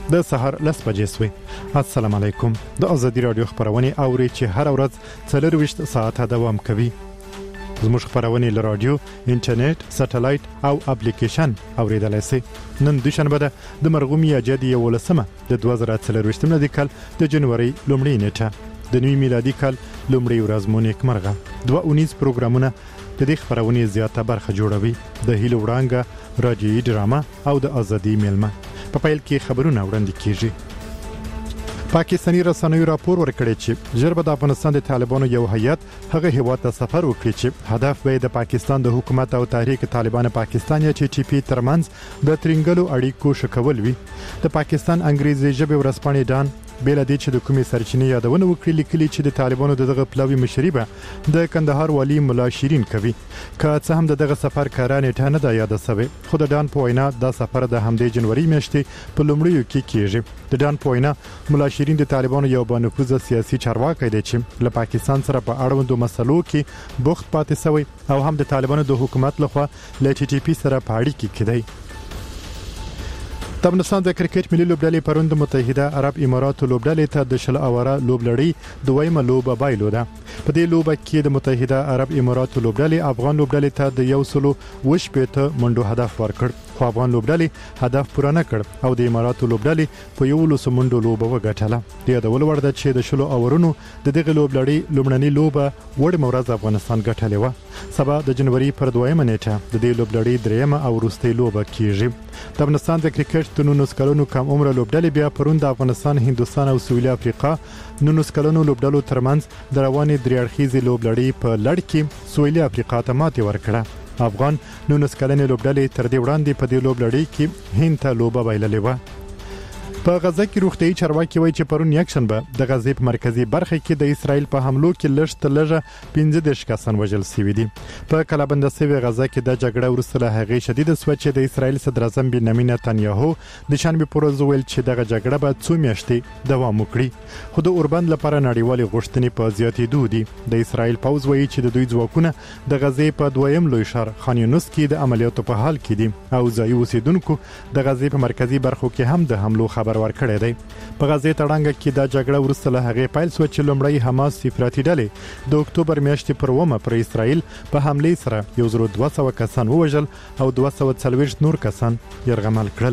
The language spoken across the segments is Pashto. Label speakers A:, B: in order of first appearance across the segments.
A: د سحر 10 بجې سوې. السلام علیکم. د ازادي رادیو خبرونه اوري چې هر ورځ 24 ساعته دوام کوي. زموږ خبرونه له رادیو، انټرنیټ، سټلایټ او اپلیکیشن اوریدلای شئ. نن دوشنبه ده د مرغومي اجدي 18 د 2024 میلادي کال د جنوري لومړۍ نیټه. د نوي میلادي کال لومړۍ ورځ مو نیکمرغه. 2 پروګرامونه د دې خبرونه زیاته برخه جوړوي. د هیلو وړانګه، رادیوي ډراما او د ازادي میلمه. په پیل کې خبرونه وړاندې کیږي. پاکستاني رسنیو راپور ورکړی چې ژر به د افغانستان د طالبانو یو هیئت هغه هیواد ته سفر وکړي چې هدف به د پاکستان د حکومت او تحریک طالبان پاکستان یا TTP ترمنځ د ترنګلو اړیکو شکول وي. د پاکستان انګریزي ژبې ورځپاڼې ډان بل دې چې د کومې سرچینې یادونه وکړي لیکلي چې د طالبانو دغه پلاوی مشربه د کندهار والی مولا شیرین کوي. که څه هم دغه سفر کارانه ټانه نه د یاد سوي، خو د ډان په وینا دا سفر د همدې جنوري میاشتې په لومړیو کې کیږي. د ډان په وینا مولا شیرین د طالبانو یو بانفوذ سیاسي چارواکي دی چې له پاکستان سره په اړوندو مسلو کې بوخت پاتې شوی او هم د طالبانو د حکومت لخوا له TTP سره په اړیکه کې دی. د افغانستان د کرکټ ملي لوبډلې پروند متحده عرب امارات لوبډلې ته د شل اوره لوبلړۍ دویمه لوبه بایلوده. په دې لوبه کې د متحده عرب امارات لوبډلې افغان لوبډلې ته د 120 منډو هدف ورکړ، خو افغان لوبډلې هدف پوره نه کړ او د امارات لوبډلې په 11 منډو لوبه وګټله. د یادول وړ ده چې د شل اورونو د دغه لوبلړۍ لومړنۍ لوبه وړ مورز افغانستان ګټلې و. سبا د جنوري پر 2 نیټه د دې لوبلړۍ دریمه او وروستۍ لوبه کیږي. د افغانستان د کرکټ د 19 کلونو کم عمر لوبډلې بیا پروند افغانستان، هندستان او سویلي افریقا 19 کلونو لوبډلو ترمنځ د روانې دریاړخیزې لوبلړۍ په لړ کې سویلي افریقا ته ماتې ورکړه. افغان 19 کلنې لوبډلې تر دې وړاندې په دې لوبلړۍ کې هند ته لوبه بایللې و. په غزه کې روغتيایي چارواکي وایي چې پرون یکشنبه د غزې په مرکزی برخه کې د اسرایل په حملو کې لږه 15 کسان وژل شوي دي. په کلابند سوي غزه کې د جګړه وروسته له هغې شدید سوچ د اسرایل صدر اعظم بنیامین نتنیاهو د شنبه پر ورځ ویل چې دغه جګړه به 2 میاشتې دوام وکړي. خو د اوربند لپاره نړیوالې غوښتنې په زیاتېدو دي. د اسرایل پوځ وایي چې د دوی ځواکونه د غزې په دویم لوی ښار خان یونس کې د عملیاتو په حال کې دي او ځایي اوسیدونکو د غزې په مرکزی برخو کې هم د حملو خبر ورکړی دی. په غزې تړانګه کې دا جګړه وروسته له هغې پیل شو چې لومړی حماس افراطي ډلې د اکتوبر میاشتې پر 1 پر اسرائیل په حمله سره 1200 کسان ووژل او 240 نور کسان يرغمل کړل.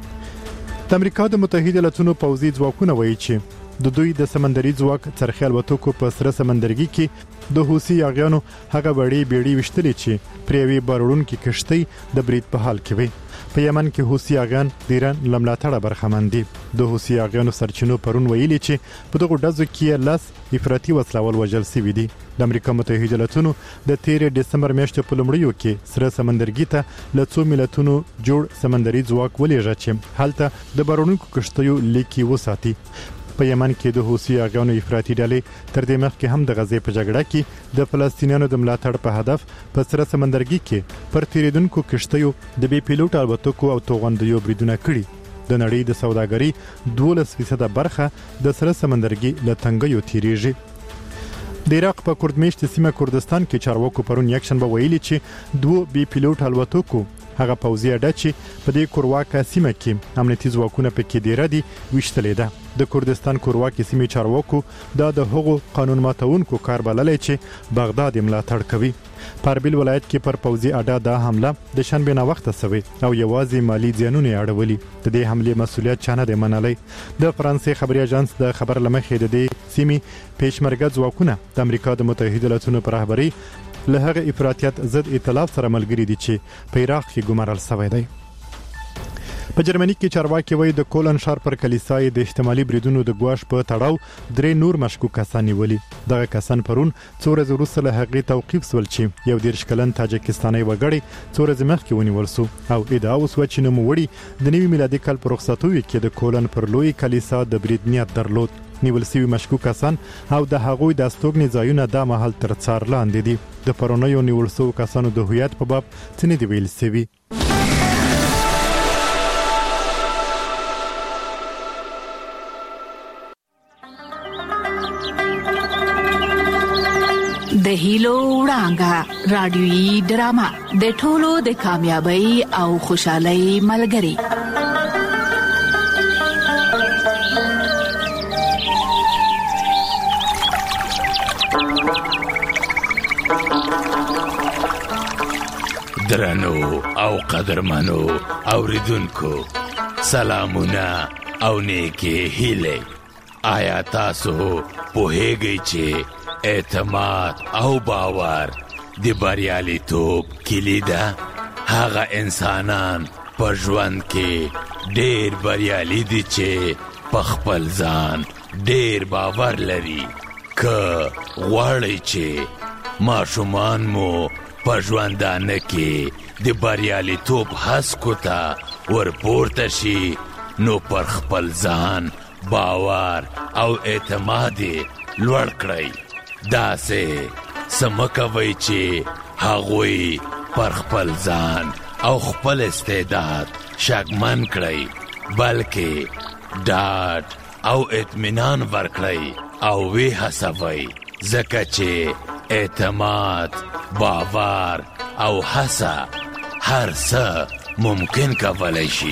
A: د امریکا د متحده ایالاتونو پوځي ځواکونه وایي چې د دوی د سمندري ځواک څرخي الوتکو په سره سمندرګي کې د حوثي یاغیانو هغه وړي بیړۍ وشتلې چې پریوي بارونکو کشتۍ د برید په حال کې وي. په یمن کې حوثي یاغیان د ایران لملاتړه برخمن دي. د حوثي یاغیانو سرچینو پرون ویلي چې په دغه ډزو کې 10 افراطي وسلوال وژل شوي دي. د امریکا متحده ایالاتونو د 13 دسمبر میاشتې په لومړیو کې سره سمندرګي ته له 2 ملتونو جوړ سمندري ځواک ولېږه چې هلته د بارونکو کشتیو لیکي وساتي. په یمن کې د حوثي یاغیانو افراطي ډلې تر دې مخکې هم د غزې په جګړه کې د فلسطینیانو د ملاتړ په هدف په سره سمندرګي کې پر تیریدونکو کشتیو د بي پیلوټ الوتکو او توغندیو بریدونه کړي. د نړۍ د سوداګرۍ 12% برخه د سره سمندرګي له تنګیو تیریږي. د عراق په کردمیشت سیمه کردستان کې چارواکو پرون یکشنبه ویلي چې 2 بي پیلوټ الوتکو هغه پوځي اډه چې په دې کورواکه سیمه کې امنیتي ځواکونه پکې ډیر دي وشتلې ده. د کردستان کورواکه سیمه چارواکو دا د هغو قانون ماتونکو کار بللې چې بغداد ملاتړ کوي. په اربیل ولایت کې پر پوځي اډه دا حمله د شنبه نه وخت شوی او یوازې مالی زیانونه اړولي. د دې حمله مسؤلیت چانه د منلې. د فرانسې خبري اژانس د خبر لمخې د دې سیمه پېشمرګه ځواکونه د امریکا د متحده ایالاتونو په رهبرۍ له هغه افراطیت ضد ائتلاف سره ملګری دي چې په عراق کې ګمارل شوی دی. په جرمني کې چارواکي وایي د کولن ښار پر کلیسای د احتمالي بریدونو د ګواښ په تړاو 3 نور مشکوک کسان نیولي. دغه کسان پرون 2 ورځې وروسته له هغې توقیف شول چې یو 13 کلن تاجکستاني وګړی 2 ورځې مخکې ونیول شو او ادعا وشوه چې نوموړي د نوي میلادي کال په رخصتیو کې د کولن پر لوی کلیسا د برید نیت درلود. نیول شوي مشکوک کسان او د هغوی د استوګنې ځایونه د محل تر څار لاندې دي. د پرونیو نیول شوو کسانو د هویت په باب څه نه دی ویل شوي.
B: د هیلو وړانګه رادیوي ډرامه د ټولو د کامیابی او خوشحالۍ ملګری.
C: درنو او قدرمنو اوریدونکو سلامونه او نیکی هیله. آیا تاسو پوهیږئ چې اعتماد او باور د بریالیتوب کلي ده؟ هغه انسانان په ژوند کې ډېر بریالي دي چې په خپل ځان ډېر باور لري. که غواړئ چې ماشومان مو په ژوندانه کې د بریالیتوب هسکو ته ورپورته شي، نو پر خپل ځان باور او اعتماد لوړ کړئ. داسې څه مه کوئ چې هغوی پر خپل ځان او خپل استعداد شکمن کړئ، بلکې ډاډ او اطمینان ورکړئ او وی هڅوئ، ځکه چې اعتماد، باور او هڅه هر څه ممکن کولی شي.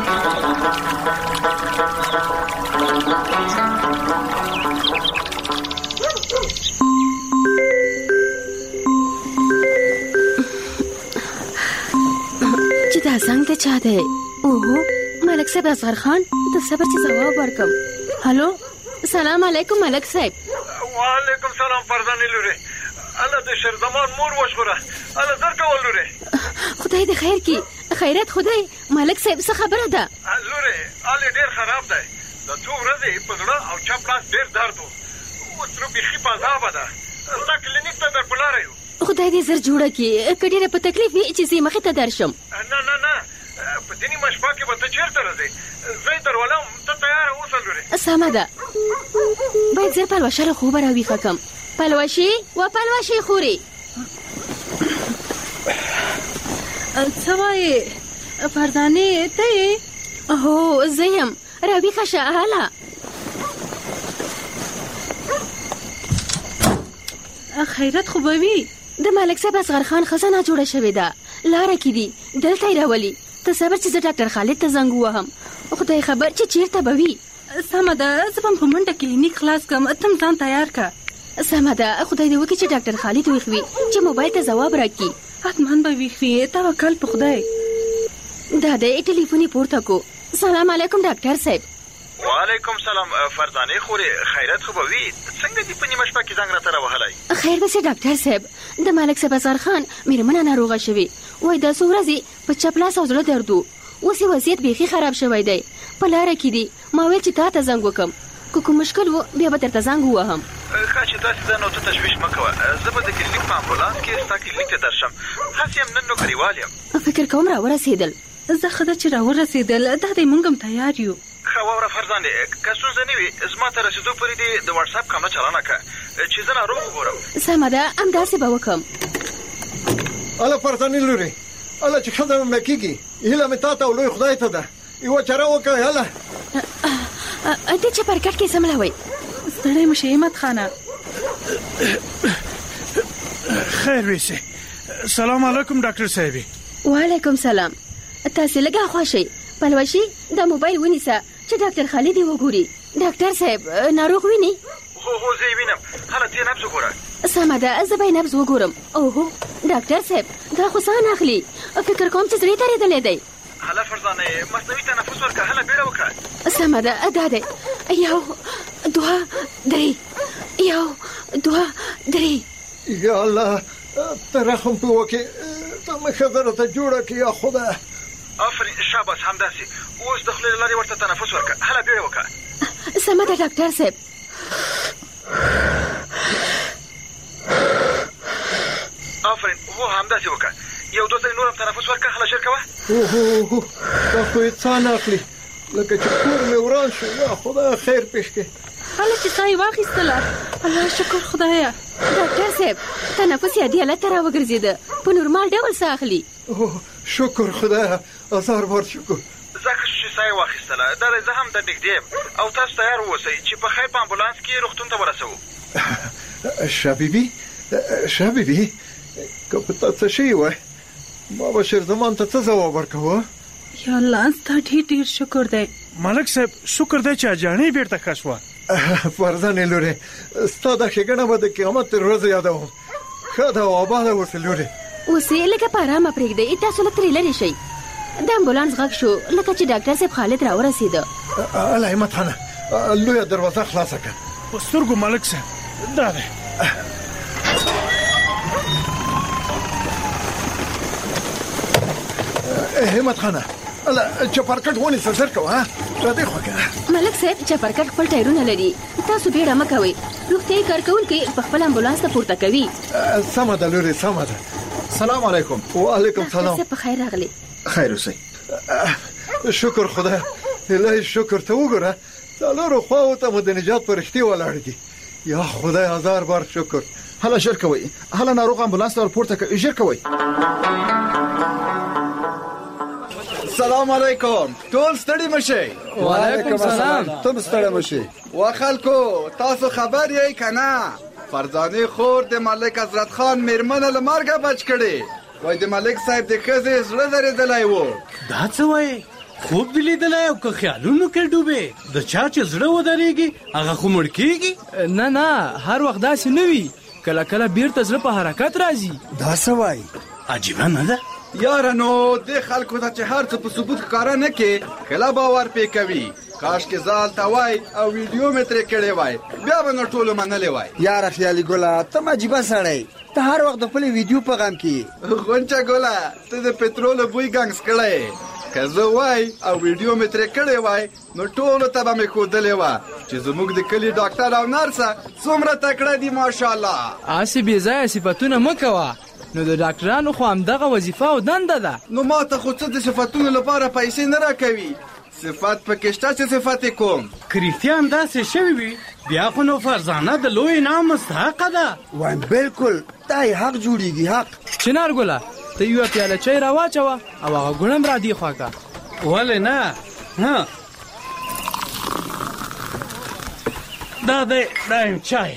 D: چې دا زنګ د چا دی؟ اوهو، ملک صاحب اصغر خان، ته صبر چې ځواب ورکم. هلو، سلام علیکم ملک صاحب.
E: وعلیکم سلام فرزانې لورې. الله د شرزمان مور وشوره. الله درته ولورې.
D: خدای دې خیر کی. خیرت خدای. ملک صاحب څه خبره ده؟
E: لورې، الله ډېر خراب دی. د څو ورځې په زړه او چپ لاس ډېر درد و. اوس نو بیخي په عذابه ده. ستا کلینیک ته در په لاره یو. خدای دې زر جوړه کړي. که ډېره په تکلیف وي چې زه مخې ته درشم. نه په دې نیمه شپه کې به ته چېرته راځې؟ زه یې درولم، ته تیاره اوسه لورې. سمه ده. باید زر پلوشه له خوبه راویښه کړم. پلوشې و پلوشې خورې.
F: څه وایې فرزانې ته یې؟
D: هو زه یم. راویښه شه هله.
F: خیرت خو به وي.
D: د ملک صاحب اصغر خان خزانه جوړه شوې ده، لاره کې دي، دلته یې راولي. ته صبر چې زه ډاکټر خالد ته زنګ ووهم، خدای خبر چې چیرته به وي.
F: سمه ده، زه به په منډه کلینیک خلاص کړم، ته هم ځان تیار کړه.
D: سمه ده، خدای دې وکړي چې ډاکټر خالد ویښ وي چې موبایل ته ځواب راکړي.
F: حتما به ویښ وي، توکل په خدای.
D: دا دی ټلیفون یې پورته کو. سلام علیکم ډاکټر صاحب.
E: وعلیکم سلام فرزانې خورې. خیرت خو به وي. څنګه دې په نیمه شپه کې زنګ راته راوهلی؟
D: خیر به سي ډاکټر صاحب. د ملک صاحب اصغر خان مېرمنه ناروغه شوې، وایي دا څو ورځې په چپ لاس او زړه درد و. اوس یې وضعیت بیخي خراب شوی دی، په لاره کې دي. ما ویل چې تا ته زنګ وکړم، که کوم مشکل و بیا به درته زنګ ووهم.
E: ښه چې داسې ده نو ته تشویش مه کوه. زه به د کلینیک په امبولانس کې ستا کلینیک ته درشم. هسې یم نن نوکریوال یم.
D: فکر کوم راورسېدل.
F: زه ښه ده چې راورسېدل. دا دی موږ هم تیار یو.
E: ښه واوره فرزانې، که ستونزه نه وي زما ته رسېدو پورې دې د واټساپ کامره چالانه کړه چې زه ناروغ وګورم.
D: سمه ده، همداسې به وکړم.
G: الله فرزانې لورې، الله چې ښځه مې کېږي، هیله مې تا ته او لوی خدای ته ده. یوه چاره وکړئ هله.
D: دې چپرکټ کې سملوئ.
F: ستړی مه شې همت خانه.
H: خیر ویسې. سلام علیکم ډاکټر صاحبې.
D: وعلیکم سلام. تاسې لږه خوا شئ. پلوشي دا موبایل ونیسه چې ډاکټر خالد یې وګوري. ډاکټر صاحب ناروغ ویني؟
E: هو زه یې وینم. هله ته یې نبض وګوره.
D: سمه ده، زه به یې نبض وګورم. اوهو ډاکټر صاحب دا خو ساه نه اخلي. فکر کوم چې زړه یې درېدلی دی.
E: هله فرزانې مصنوعي تنفس ورکړه. هله بیړه وکړه.
D: سمه ده، دا دی. یو دوه درې، یو دوه درې.
G: یا الله ته رحم پې وکړې، ته مې ښځه راته جوړه کړې یا خدای.
E: آفرین، شاباس همداسې. اوس د خولې له لارې ورته تنفس ورکړه. هله بیړه وکړه.
D: سمه ده ډاکټر صاحب.
E: آفرین، هو همداسې وکړه. یو دوه ځلې نور هم تنفس ورکړه. هله ژر کوه.
G: اوهو دا خو یې څه نه اخلي، لکه چې کور مې وران شو. یا خدای خیر پېښ کړي.
F: هله چې ساه یې واخیستله. الله شکر خدایه.
D: ډاکټر صاحب تنفس یې عادي حالت ته راوګرځېده، په نورمال ډول ساه اخلي.
G: شکر خدایه، هزار بار شکر.
E: ځکه چې ساه یې واخیستله. دا دی زه هم در نږدې یم او تاسو تیار اوسئ چې په خیر په امبولانس کې روغتون ته ورسوو.
G: شاه بیبي، که په تا څه شوي وای ما به شیرزمان ته څه ځواب ورکوه؟
F: یا الله ستا ډېر ډېر شکر دی.
H: ملک صاحب شکر دی چې اجاڼۍ بیرته ښه شوه.
G: فرزانې لورې، ستا دا ښېګڼه به د قیامت تر ورځې یادوم. ښه ده او آباده اوسې لورې.
D: اوس یې لکه په ارامه پرېږدئ، تاسو له ترې لرې شئ. د امبولانس غږ شو لکه چې ډاکټر صاحب خالد راورسېده.
G: الله همت خانه لویه دروازه خلاصه کړه.
H: په سترګو ملک صاحب دا دی.
G: همت خانه چپرکټ ونیسه، زر کوه را دې خوا کړه.
D: ملک صاحب چپرکټ خپل ټایرونه لري، تاسو بیړه مه کوئ. روغتیایي کارکوونکي په خپل امبولانس ته پورته کوي.
G: سمه ده لورې، سمه ده.
I: سلام علیکم.
G: وعلیکم سلام.
D: ډاکټر صاحب په خیر راغلی.
I: خیر اوسئ.
G: شکر خدای، الهي شکر. ته وګوره څلورو خواو ته مو د نجات فرښتې ولاړې دي. یا خدای هزار بار شکر.
I: هله ژر کوئ، هله ناروغ امبولانس ته ورپورته کوئ، ژر کوئ. سلام علیکم. ټول ستړي مشئ.
J: وعلیکم السلام.
G: تم ستړي مشئ.
I: وا خلکو تاسو خبر یې کنه؟ فرزانه خور د ملک حضرت خان میرمن له مرګه بچ کړي. وای د ملک صاحب د ښځې زړه درېدلی و.
H: دا څه وایي؟ خوب دې لیدلی او که خیالونو کې ډوبې؟ د چا چې زړه ودرېږي هغه خو مړ کېږي.
J: نه هر وخت داسې نه وي، کله کله بیرته زړه په حرکت راځي.
G: دا څه وایي؟
H: عجیبه نه ده
I: یارانو؟ د خلکو ته چې هر څه په ثبوت ښکاره نه کې کله باور پې کوي. کاش کې ځال ته وای او ویډیو مې ترې کړی وای، بیا به نو ټولو منلی وای.
K: یاره خیالي ګله ته عجیبه سړی، ته هر وخت د خپلې ویډیو په غم کې.
I: غونچه ګله ته د پټرولو بوی ګنګس کړی. که زه وای او ویډیو مې ترې کړی وای نو ټولو ته به مې ښودلې وه چې زموږ د کلي ډاکټر او نرسه څومره تکړه دي ماشاءالله.
J: هسې بې ځایه صفتونه مه کوه، نو د ډاکټرانو خو همدغه وظیفه او دنده ده.
I: نو ما ته خو څه د صفتونو لپاره پیسې نه راکوي. صفت پکې شته چې صفت یې کوم.
H: که رښتیا همداسې شوي وي بیا خو نو فرزانه د لوی انعام مستحقه ده.
K: وایم بالکل دا یې حق جوړیږي، حق.
J: چنار ګله ته یوه پیاله چای راواچوه او هغه ګوڼه م را دې خوا که.
H: ولې نه؟ دا دی دا یم چای.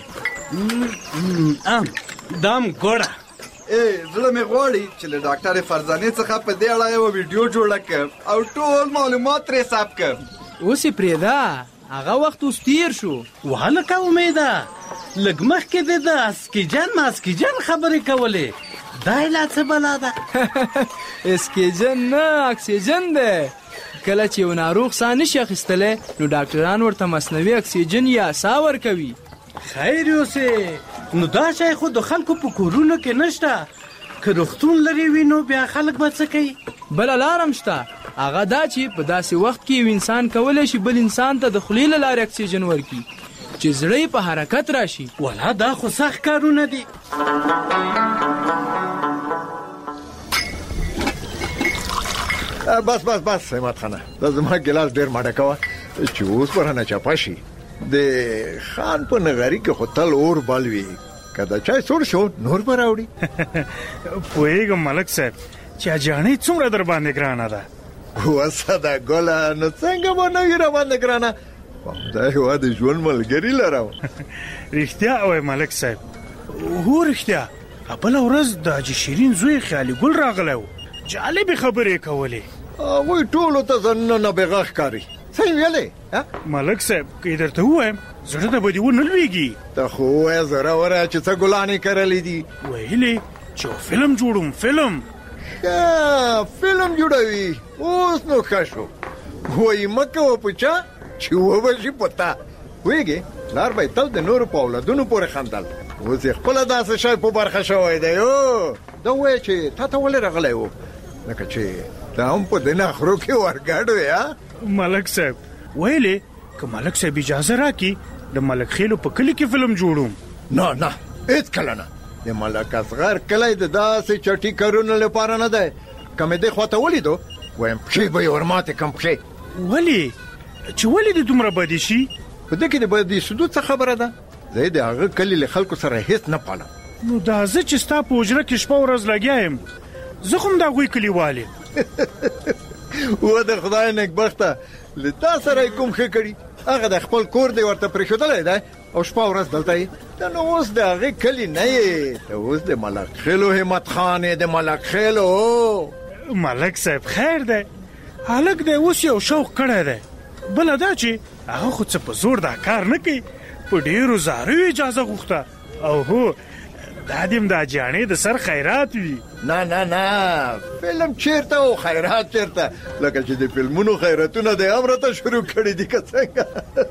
H: دام ګوړه.
I: زړه مې غواړي چې له ډاکټر فرزانې څخه په دې اړه یوه ویډیو جوړه کړم او ټول معلومات ترې ثبت کړم.
J: اوس یې پرېږده، هغه وخت اوس تیر شو.
H: وهلکه امیده لږ مخکې دې د اسکیجن ماسکیجن خبرې کولې، دا یې لا څه بلا ده؟
J: اسکیجن نه اکسیجن دی. کله چې یو ناروغ ساه نشي اخیستلی نو ډاکټران ورته مصنوعي اکسیجن یا ساه ورکوي.
H: خیر اوسې، نو دا شی خو د خلکو په کورونو کې نشته. که روغتون لرې وي نو بیا خلک به څه کوي؟
J: بله لار هم شته، هغه دا چې په داسې وخت کې یو انسان کولی شي بل انسان ته د خولې له لارې اکسیجن ورکړي چې زړه یې په حرکت راشي.
H: ولا دا خو سخت کارونه دي.
G: بس همت خانه دا زما ګلاس ډېر ماډه کوه چې اوس به رانه چپه شي. د خان په نغري کې خو تل اور بل وي، که د چای سوړ شو نور به راوړي.
H: پوهېږم ملک صاحب چې اجاڼۍ څومره در باندې ګرانه ده.
G: وسده ګله نو څنګه به نه وي را باندې ګرانه؟ دا هېواد د ژوند ملګري لرم.
H: رښتیا وایي ملک صاحب. هو رښتیا بله ورځ د حاجي شیرین زوی خیالي ګل راغلی و، جالبې خبرې کولې.
G: هغوی ټولو ته ځانونه نابغه ښکاري. څه یې ویلې؟
H: ملک صاحب که درته ووایم زړه ته به دې ونه لوېږي.
G: ته خو ووایه زوروره چې څه ګلانې کرلې دي.
H: ویلې چې فلم جوړوم. فلم
G: جوړوي. اوس نو ښه شو. وایي مه کوه په چا چې وبشي په تا. پوهېږې پلار به یې تل د نورو په اولادونو پورې خندل، اوس یې خپله داسې شی په برخه شوی دی. دا ووایه چې تا ته ولې راغلی و، لکه چې ته هم په دې نخرو کې ورګډ وې.
H: ملک صاحب ویلې که ملک صاحب اجازه راکړي د ملک خیلو په کلي کې فلم جوړوم.
G: نه هېڅ کله نه. د ملک اصغر کلی د داسې چټي کارونو لپاره نه دی. که مې دې خوا ته ولیدو وایم پښې به یې ورماتې کړم. پښې
H: ولې چې ولې دې دومره بدې شي؟
G: په دې کې د بدې شدو څه خبره ده؟ زه د هغه کلي له خلکو سره هېڅ نه پالم.
H: نو دا زه چې ستا په حجره کې شپه ورځ لګیا یم، زه خو هم د هغوی کلیوال یم.
G: و د خدای نیکبخته له تا سره یې کوم ښه کړي؟ هغه د خپل کور دی ورته پرېښودلی دی او شپه ورځ دلته یې. ته نو اوس د هغې کلي نه یې، ته اوس د ملک خیلو همت خان یې. د ملک خیلو
H: ملک صاحب خیر دی، هلک دی اوس یو شوق کړی دی. بله دا چې هغه خو څه په زور دا کار نه کوي، په ډېرو زاریو اجازه غوښته. او هو دا دیم دا جانې د سر خیرات وي.
G: نه فلم چیرته او خیرات چیرته؟ لکه چې د فلمونو خیراتونه د امرته شروع کړي دي که څنګه؟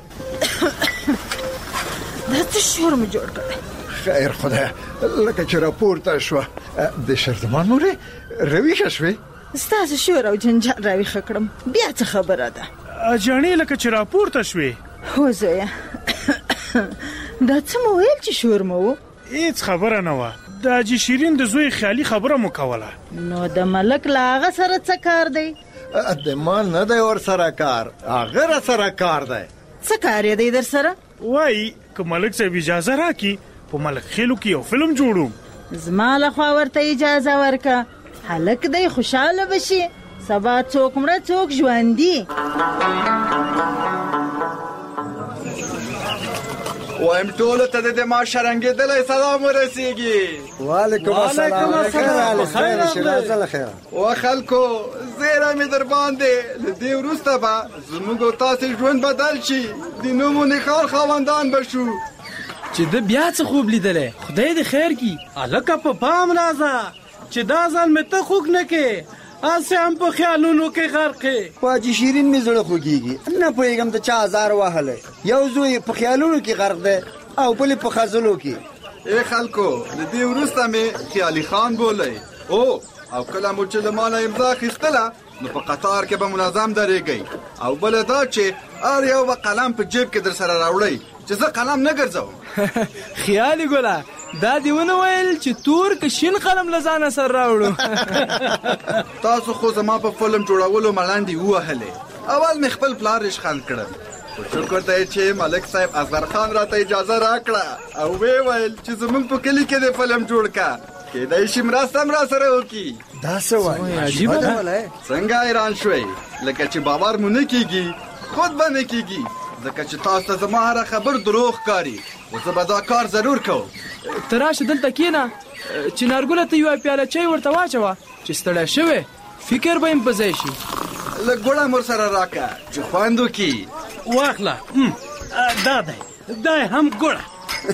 F: دا څه شور مو جوړ کړی؟
G: خیر خدای، لکه چې راپورته شوه د شرزمان مورې راویښه شوې؟
F: ستاسو شور او جنجال راویښه کړم، بیا څه خبره ده؟
H: جانې لکه چې راپورته شوې.
F: هو زویه، دا څه مو ویل چې شور مو و؟
H: هیڅ خبره نه وه، د حاجي شیرین د زوی خیالي خبره مو کوله.
F: نو د ملک له هغه سره څه کار دی؟
G: د ما نه دی ورسره کار، هغه راسره کار دی.
F: څه کار یې دی در سره؟
H: وایي که ملک صاحب اجازه راکړي په ملک خیلو کې یو فلم جوړوم.
F: زما لخوا ورته اجازه ورکه، هلک دی خوشحاله بشي، سبا څوک مړه څوک ژوندي.
I: وایم ټولو ته د ما شرنګېدلی سلام ورسیږي.
K: وعلیکم السلام.
I: و خلکو زیره مې در باندې، له دې وروسته به زموږ او تاسې ژوند بدل شي، د نومو نښان خاوندان به شو.
J: چې د بیا څه خوب لیدلی، خدای دې خیر کی.
L: هلکه په پام راځه چې دا ځل مې ته خوږ نه کې، هسې هم په خیالونو کې غرقې.
K: په حاجي شیرین مې زړه خوږېږي، نه پوهېږم د چا ازار وهلی. یو زوی په خیالونو کې غرق دی او بل په خزلو کې.
I: ای خلکو، له دې وروسته مې خیالي خان بولی. او کله مو چې له ما نه امضا اخیستله نو په قطار کې به منظم درېږئ، او بله دا چې هر یو به قلم په جیب کې در سره راوړئ چې زه قلم نه ګرځوم.
J: خیالي ګله، دا دې ونه ویل چې تور که شین قلم له ځانه سره راوړو؟
I: تاسو خو زما په فلم جوړولو ملنډې ووهلې. اول مې خپل پلار ریشخند کړم، خو شکر دی چې ملک صاحب اصغر خان راته اجازه راکړه او ویې ویل چې زموږ په کلي کې د فلم جوړ کا، کېدای شي مرسته هم راسره وکړي.
K: دا څه وایي؟
J: عجیبه ده.
I: څنګه حیران شوئ؟ لکه چې باور مو نه کېږي، خود به نه کېږي، ځکه چې تاسو ته زما هره خبر دروغ ښکاري، خو زه به دا کار ضرور کوم.
J: ته راشه دلته کښېنه، چنارګله ته یوه پیاله چای ورته واچوه چې ستړی شوی فکر به یې په ځای شي.
I: لږ ګوړه مور سره راکړه چې خوند وکړي.
L: واخله، دا دی، دا یې هم ګوړه.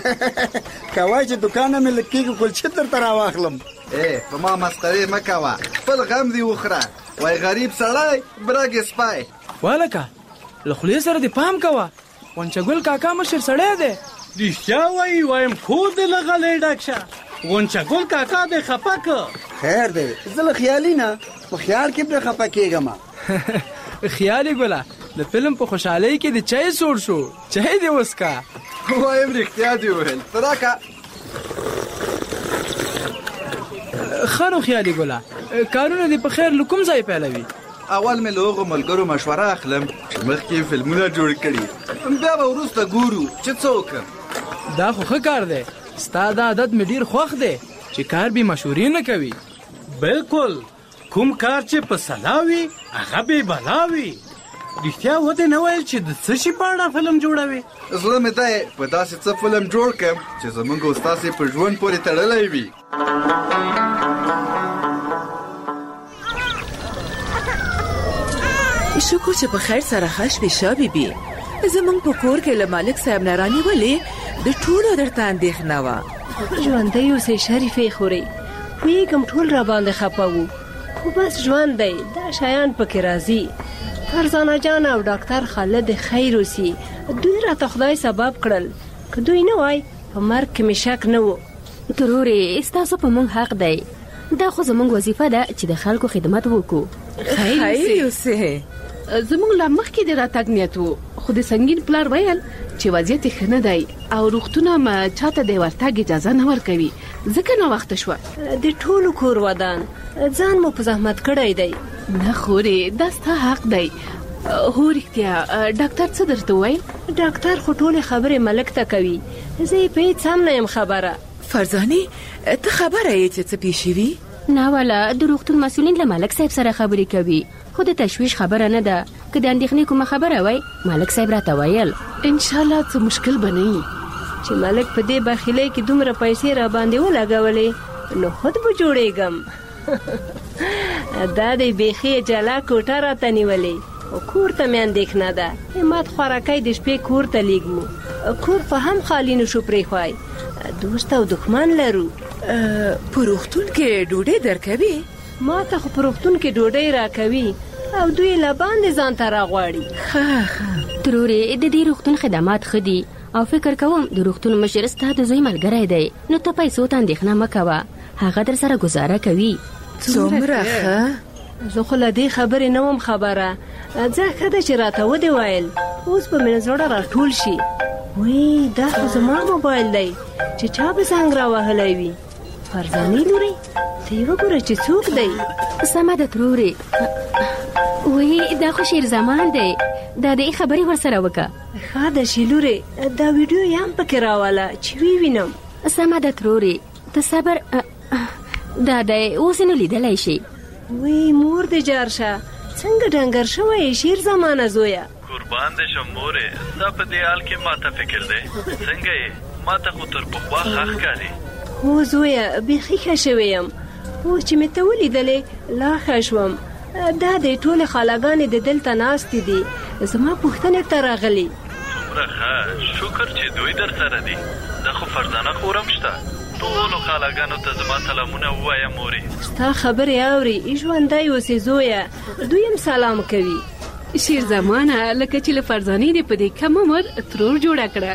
K: که وایي چې دوکانه مې لږ کېږي کلچې درته راواخلم.
I: په ما مسخرې مه کوه، خپل غم دې وخوره. وای غریب سړی برګ سپی.
J: والکه له خولې سره دې پام کوه، غونچهګل کاکا مشر سړی دی.
L: رښتیا وایي، وایم خور دې له غلۍ ډک شه، غونچهګل کاکا دې خفه که.
K: خیر دی، زه له خیالي نه په خیال کې پرې خفه کېږم.
J: خیالي ګله، د فلم په خوشحالۍ کې د چای سوړ شو، چای دې وڅښه.
I: وایم رښتیا دې وویل، ته راکړه.
J: ښه نو خیالي ګله، کارونه دې په خیر له کوم ځای پیلوي؟
I: اول مې له هغو ملګرو مشوره اخلم چې مخکې فلمونه جوړ کړي، بیا به وروسته ګورو چې څه وکړم.
J: دا خو ښه کار دی، ستا دا عادت مې ډېر خوښ دی چې کار بې مشورې نه کوي.
L: بلکل، کوم کار چې په سلا وي هغه بې بلا وي. رښتیا ودې نه ویل چې د څه شي په اړه فلم جوړوي؟
I: زړه مې دی په داسې څه فلم جوړ کړم چې زموږ او ستاسې په ژوند پورې تړلی وي.
B: شکر چې په خیر سره ښه شوې شه بیبي. زموږ په کور کې له مالک صاحب نه رانیولې د ټولو درته اندېښنه وه.
D: ژوندی اوسئ شریفې خورئ، پوهېږم ټول را باندې خفه وو، خو بس ژوند دی، دا شیان پکې راځي. فرزانه جان او ډاکټر خالد خیر اوسي، دوی راته خدای سبب کړل، که دوی نه وای په مرګ کې مې شک نه و. ترورې ستاسو په موږ حق دی، دا خو زموږ وظیفه ده چې د خلکو خدمت وکړو.
B: خیر اوسئ.
M: زموږ لا مخکې د راتګ نیت و، خو د سنګین پلار ویل چې وضعیت ښه نه دی او روغتونه ما چاته د ورتګ اجازه نه ورکوي، ځکه ناوخته شوه.
D: د ټولو کور ودان ځان مو په زحمت کړی دی.
M: نه خورې، دا ستا حق دی. هو رښتیا، ډاکټر څه درته وویل؟
D: ډاکټر خو ټولې خبرې ملک ته کوي، زه یې په هېڅ هم نه یم خبره.
B: فرزانې ته خبره یې چې څه پېښ شوي؟
D: نه والا، د روغتون مسؤلین له ملک صاحب سره خبرې کوي، خو د تشویش خبره نه ده. که د اندېښنې کومه خبره وای ملک صاحب راته ویل.
M: انشاءالله څه مشکل به نه وي.
D: چې ملک په دې بخیلۍ کې دومره پیسې را باندې ولګولې نو خود به جوړېږم. دا دی بیخي جلا کوټه راته نیولې، کور ته مې اندېښنه ده. مات خوراکی د شپې کور ته لیږمو، کور په هم خالي نشو پرېښوی، دوست او دښمن لرو.
B: په روغتون کې ډوډۍ درکوي؟
N: ما ته خو په روغتون کې ډوډۍ راکوي او دوی له باندې ځان ته راغواړي.
D: ښه ترورې د دې روغتون خدمات ښه دي او فکر کوم د روغتون مشر ستا د زوی ملګری دی، نو ته پیسو ته اندېښنه مه کوه، هغه در سره ګزاره کوي.
B: څومره ښه؟
N: زه خو له دې خبرې نه وم خبره. ځه ښه ده چې راته ودې ویل، اوس به مې زړه راټول شي. وی دا خو زما موبایل دی چې چا به زنګ راوهلی وي. فرزانې لورې ته یې وګوره چې څوک دی.
D: سمه ده ترورې. وی دا خو شیر زمان دی، دا د خبرې ورسره وکړه.
N: ښه ده شیلورې، دا ویډیو یې هم پکې راوله چې وینم.
D: سمه ده ترورې، ته صبر. دا دی اوس نو لیدلی شي.
N: وی مور دې جار شه، څنګه ډنګر شوی شیر زمانه زویه؟
O: قربان دې شم مورې، ستا په دې حال کې ماته فکر دی. څنګه یې؟ ماته خو تر پخوا ښه ښکاري.
N: هو زویه بیخي ښه شوی یم، اوس چې مې ته ولیدلې لا ښه شوم. دا د ټولې خالاګانې د دلته ناستې دي، زما پوښتنې ته راغلي.
O: څومره ښه، شکر چې دوی در سره دي. دا خو فرزانه خورم شته. ټولو خالاګانو ته زما سلامونه ووایه مورې.
N: ستا خبرې اوري، ژوندی اوسې زویه، دوی هم سلام کوي.
M: شیر زمانه لکه چې له فرزانې دې په دې کم عمر ترور جوړه کړه.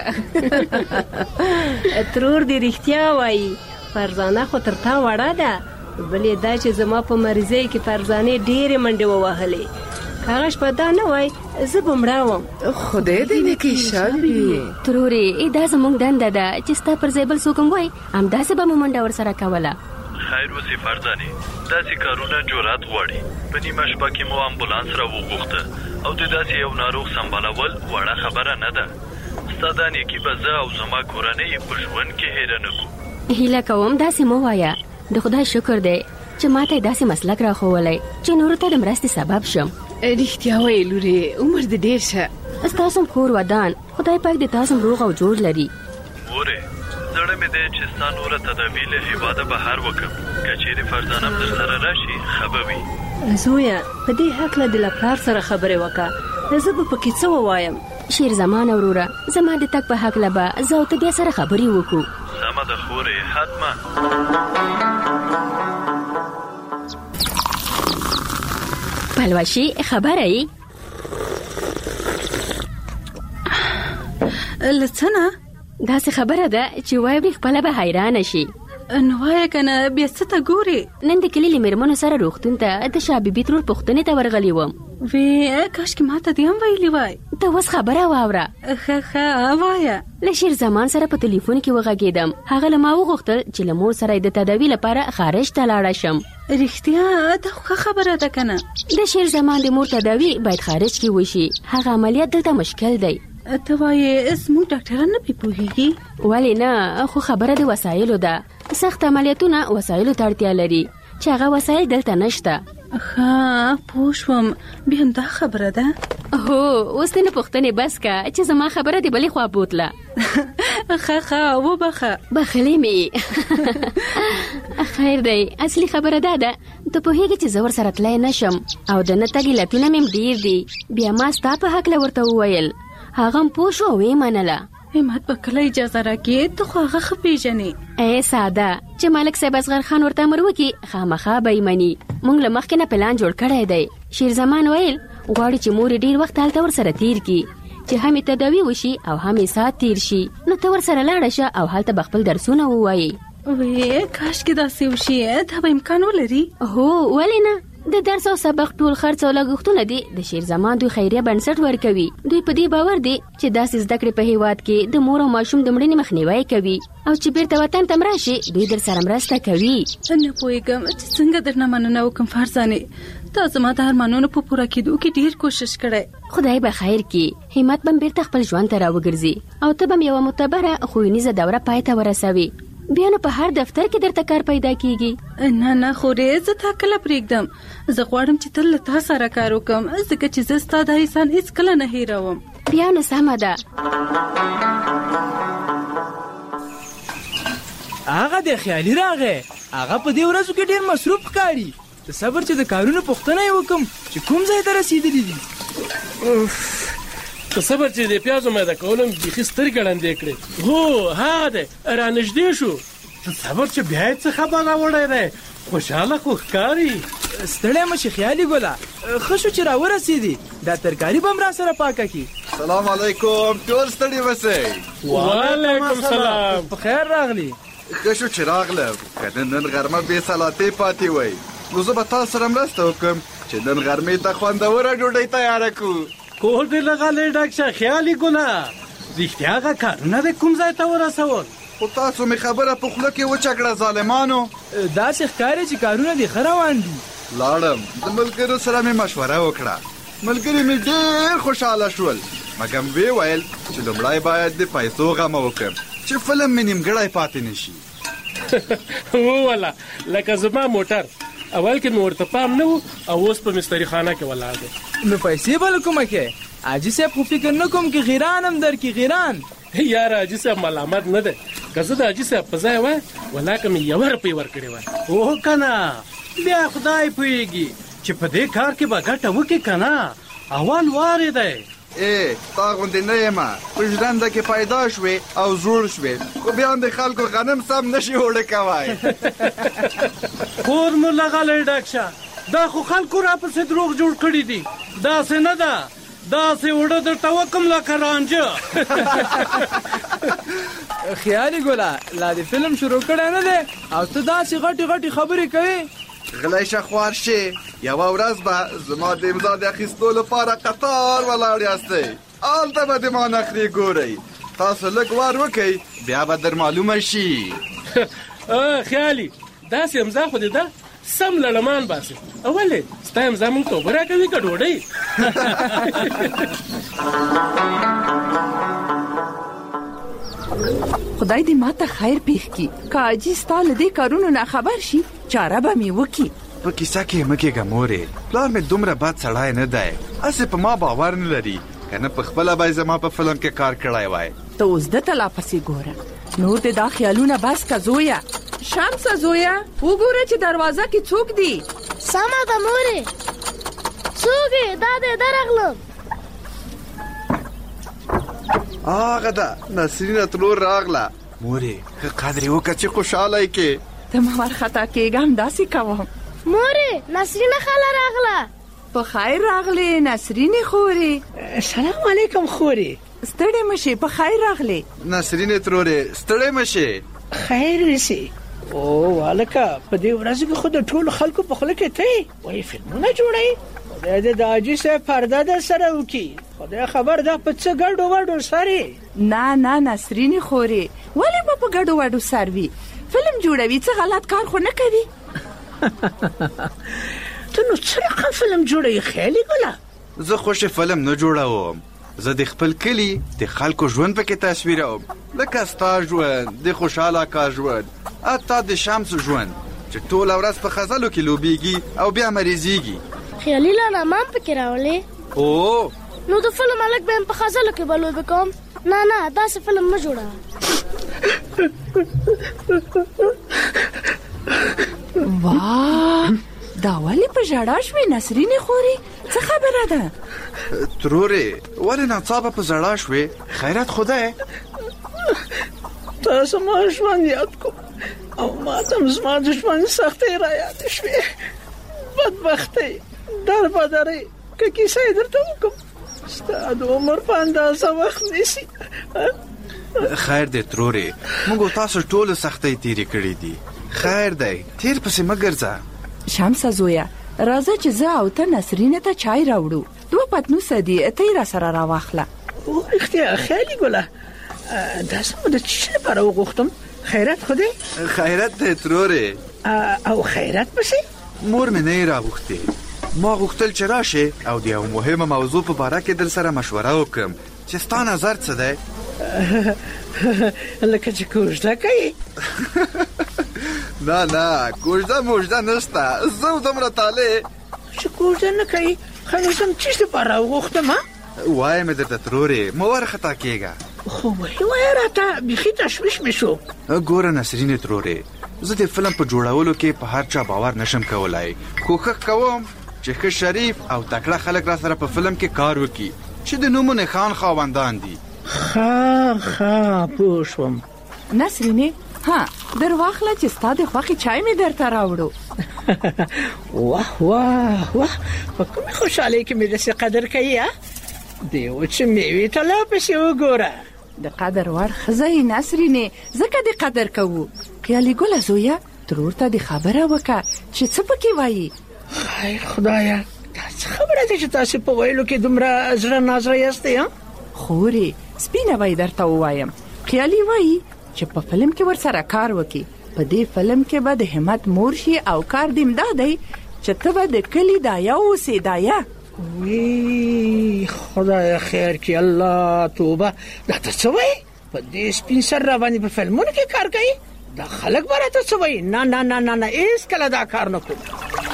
N: ترور دې رښتیا وایي، فرزانه خو تر تا وړه ده. بلې دا چې زما په مریضۍ کې فرزانې ډېرې منډې ووهلې. هغه شپه دا نه وای زه به مړه وم.
B: خدای دې نکي شابي.
D: ترورې دا زموږ دنده ده چې ستا پر ځای بل څوک هم وای همداسې به مو منډه ورسره کوله.
O: خیر وسې فرزانې، داسې کارونه جرأت غواړي. په نیمه شپه کې مو امبولانس راوغوښته او د داسې یو ناروغ سمبالول وړه خبره نه ده. ستا دا نیکي به زه او زما کورنۍ په ژوند کې هیره نه کړو.
D: هیله کوم داسې مه وایه. د خدای شکر دی چې ما ته داسې مسلک راښولی چې نورو ته د مرستې سبب شم.
M: رښتیا وایې لورې، عمر دې ډېر شه.
D: ستاسو هم کور ودان، خدای پاک دې تاسو هم روغ او جوړ لري.
O: مورې زړه مې دی چې ستا نوره تدابیر له هېواده بهر وکړم. که چېرې فرزانه هم در سره راشي ښه به وي.
N: زویه په دې هکله د له پلار سره خبرې وکړه، زه به پکې څه ووایم.
D: شیر زمانه وروره، زما د تګ په هکله به زه او ته بیا سره خبرې وکړو.
O: سمه ده خورې، حتما.
D: پلوشي خبره یې؟
F: لڅنه
D: داسې خبره ده چې واوري خپله به حیرانه شي.
F: نو وایه که نه بیا څه ته ګورې؟
D: نن د کلي له مېرمنو سره روغتون ته د شاه بیبي ترور پوښتنې ته ورغلی وم.
F: وی کاشکې ما ته دې هم ویلي وای.
D: ته اوس خبره واوره.
F: ښه وایه.
D: له شیر زمان سره په تلیفون کې وغږېدم. هغه له ما وغوښتل چې له مور سره د تداوي لپاره خارج ته لاړه شم.
F: رښتیا دا خو ښه خبره ده که نه؟
D: د شیر زمان د مور تداوي باید خارج کې وشي. هغه عملیات دلته مشکل دی.
F: ته وایې زموږ ډاکټران نه پې پوهېږي؟
D: ولې نه، خو خبره د وسایلو ده. سخت عملیاتونه وسایلو ته اړتیا لري چې هغه وسایل دلته نشته.
F: ښه پوه شوم، بیا هم دا خبره ده.
D: هو اوس دې نه پوښتنې بس که چې زما خبره دې بلې خوا بوتله.
F: ښه وبخه.
D: بخلې مې. خیر دی، اصلي خبره دا ده ته پوهېږې چې زه ورسره تلی نه شم او د نه تګ علتونه مې ډېر دي. بیا ما ستا په هکله ورته وویل، هغه هم پوه شو او یې منله.
F: همت به کله اجازه راکړې؟ ته خو هغه ښه پېژنې.
D: ای ساده چې ملک صاحب اصغر خان ورته امر وکړي خامخا به یې مني. موږ له مخکې نه پلان جوړ کړی دی. شیر زمان ویل غواړي چې مور ډېر وخت هلته ورسره تیر کړي چې هم یې تداوي وشي او هم یې ساعت تیر شي. نو ته ورسره لاړه شه او هلته به خپل درسونه ووایي.
F: وی کاشکې داسې وشي، دا به امکان ولري؟
D: هو ولې نه. د درس او سبق ټول خرڅ او لګښتونه دي د شیر زمان دوی خیریه بنسټ ورکوي. دوی په دې باور دي چې داسې زده کړې په هېواد کې د مور او ماشوم د مړینې مخنیوی کوي او چې بیرته وطن ته راشي دوی در سره مرسته کوي.
F: نه پوهېږم چې څنګه درنه مننه وکړم فرزانې. تا زما د ارمانونو په پوره کېدو کې ډېر کوشش کړی.
D: خدای به خیر کړي، همت به بیرته خپل ژوند ته راوګرځي او ته به یوه معتبره ښوونیزه دوره پای ته ورسوي. بیا نو په هر دفتر کې درته کار پیدا کیږي.
F: نه خورې زه تا کله پرېږدم. زه غواړم چې تل له تا سره کار وکړم ځکه چې زه ستا دا احسان هېڅکله نه هېروم.
D: بیا نو سمه ده.
J: هغه د خیالي راغی، هغه په دې ورځو کې ډېر مصروف ښکاري. د صبر چې د کارونو پوښتنه یې وکړم چې کوم ځای ته رسېدلي دي.
P: په صبر چې د پیازو میده کولم بیخي سترګې ړندې کړې. هو هغه دی رانږدې شو.
L: صبر چې بیا یې څه خبره وړی دی خوشحاله خو ښکاري.
J: ستړی مه شي خیالي ګله، ښه شو چې راورسېدي. دا ترکاري به هم را سره پاکه کړي.
I: سلام علیکم، ټول ستړي مسئ.
L: وعلیکم سلام.
J: په خیر راغلی.
I: ښه شو چې راغلم، که نن غرمه بې سلاتې پاتې وی نو زه به تاسو سره مرسته وکړم چې نن غرمې ته خوندوره ډوډۍ تیاره کړو.
L: کور دې له غلې ډک شه خیالي ګله. رښتیا هغه کارونه دې کوم ځای ته ورسول؟
I: خو تاسو مې خبره په خوله کې وچکړه ظالمانو.
J: داسې ښکاري چې کارونه دې ښه روان دي.
I: لاړم، د ملګرو سره مې مشوره وکړه. ملګري مې ډېر خوشحاله شول، مګم وی ویل چې لومړی باید د پیسو غمه وکړم چې فلم مې نیمګړی پاتې نشي.
P: وواله لکه زما موټر اول کې مې ورته پام نه و او اوس په مستري خانه کې ولاړ دی.
J: نو پیسې به له کومه کې؟ حاجي صاحب خو فکر نه کوم چې غیران هم درکړي. غیران
P: یاره حاجي صاحب ملامت نه دی، که زه د حاجي صاحب په ځای وای ولاکه مې 1 روپۍ ورکړې وای.
L: اوه که نه، بیا خدای پوهېږي چې په دې کار کې به ګټه وکړي که نه. اول وارې دی.
I: تا غوندې نه یم، په ژرنده کې پیدا شوې او زوړ شوې، خو بیا هم د خلکو غنم سم نشي اوړه کوای.
L: کور مو له غلې ډک شه. دا خو خلکو راپسې دروغ جوړ کړي دي. داسې نه ده، داسې اوړه درته وکړم لکه رانجه.
J: خیالي ګله، لا دې فلم شروع کړی نه دی او ته داسې غټې غټې خبرې کوې.
I: غلی شه خوار شي، یوه ورځ به زما د امضا د اخیستو لپاره قطار ولاړ یاستئ، هلته به د ما نخرې ګورئ. تاسو لږ وار وکئ بیا به در معلومه شي.
P: خیالي داسې امضا خو دې ده سم لړمان باسي. ولې ستا امضا موږ ته اوبه راکوي که ډوډۍ؟
B: خدای دې ماته خیر پېښ کړي. که حاجي ستا له دې کارونو نه خبر شي چاره به مې وکړي.
I: په کیسه کې مه کېږه مورې، پلار مې دومره بد سړی نه دی، هسې په ما باور نه لري، که نه په خپله به یې زما په فلم کې کار کړی وای.
B: ته اوس ده ته لا پسې ګوره، نور دې دا خیالونه بس که زویه. شمسه زویه وګوره چې دروازه کې څوک دي.
Q: سمه ده مورې، څوک یې؟ دا دی درغلم.
I: هغه ده نسرینه ترور راغله. مورې ښه قدر یې وکړه چې خوشحاله یې کې.
B: ته مه ورخطا کېږه، همداسې کوم.
Q: مورې نسرینه خاله راغله.
B: په خیر راغلې نسرینې خورې.
R: سلام علیکم خورې.
B: ستړې مه شې، په خیر راغلې.
I: نسرینې ترورې ستړې مه شې.
R: خیر وسې. او والکه په دې ورځ کې خو د ټولو خلکو په خوله کې ته وایي فلمونه جوړوي. خدای دې د حاجي صاحب پرده در سره وکړي. خدای خبر ده په څه ګډو وډو سر.
B: نه نه نسرینې خورې، ولې به په ګډو وډو سر وي؟ فلم جوړوي، څه غلط کار خو نه کوي.
R: ته نو څه رقم فلم جوړوي خیالي ګله؟
I: زه خوښ فلم نه جوړوم، زه د خپل کلي د خلکو ژوند پکې تصویروم، لکه ستا ژوند، د خوشحاله کار ژوند، حتی د شمس ژوند چې ټوله ورځ په خزلو کې لوبیږي او بیا مریضیږي.
Q: خیالي لانا ما هم پکې راولې.
I: او
Q: نو د فلم هلک به هم په خزلو کې به لوبې کوم. نه داسې فلم مه جوړه.
B: واه، دا ولې په ژړا شوې نسرینې خورې؟ څه خبره ده؟
I: ترورې ولې ناڅاپه په ژړا شوې؟ خیرات خدای.
R: تاسو ما ژوند یاد کو او ما ته زما د ژوند سختۍ را یاد شوې. بدبختۍ دربدرۍ که کیسه یې درته وکړم ستا د عمر په اندازه وخت نیسي.
I: خیر دی ترورې، موږ تاسو ټولو سختۍ تیرې کړې دي. خیر دی، تیر پسې مه ګرځه.
B: شمسه زویه راځه چې زه او ته نسرینې ته چای راوړو. 2 پتنوسه دي، ته یې را سره راواخله.
R: رښتیا خیالي ګله، دا زما د څه لپاره وغوښتم؟ خیرات خو دی؟
I: خیرات دی ترورې.
R: او خیرات پسې؟
I: مور مې نه یې راغوښتې، ما غوښتل چې راشې او د یو مهمه موضوع په باره کې در سره مشوره وکړم چې ستا نظر څه دی؟
R: لکه چې کوژده کوي.
I: نه کوژده موژده نشته، زه دومره طالع
R: چې کوژده نه کوي. خو نو زه څه لپاره وغوښتم؟
I: وایم درته ترورې، مه ورخطا کېږه.
R: خو وایه راته بیخي تشویش مې شو.
I: ګوره نسرینې ترورې، زه د فلم په جوړولو کې په هر چا باور نشم کولای. کوښښ کوم چې ښه شریف او تکړه خلک را سره په فلم کې کار وکړي چې د نومو نښان خاوندان دي.
R: ښه پوه شوم.
B: نسرینې
S: ها درواخله چې ستاسو خوخي چای می درته راوړو.
R: واه واه واه په کوم خوشاله کې مې د څه قدر کوي دی او چې مې ته لا پسې وګوره.
S: د قدر ور خزای نسرینه زکه د قدر کوو. خیالي ګل زویا ترور ته د خبره وکړه چې څه پکې وایي.
R: خیر خدایا تاسو خبره ده چې تاسو په ویلو کې دومره زړه نازره یاستئ.
S: خوري سپینه وای درته وایم. خیالي وای چې په فلم کې ورسره کار وکي. په دې فلم کې به د همت مور شي او کار دې امدادي چې ته به د کلی دایا او سیدایا.
R: وی خدای خیر کی الله توبه دا ته څه وای په دې سپین سر را باندې په فلمونو کې کار کوي دا خلک براته څه وای نه نه نه نه نه هیڅ کله دا کار نه کوي.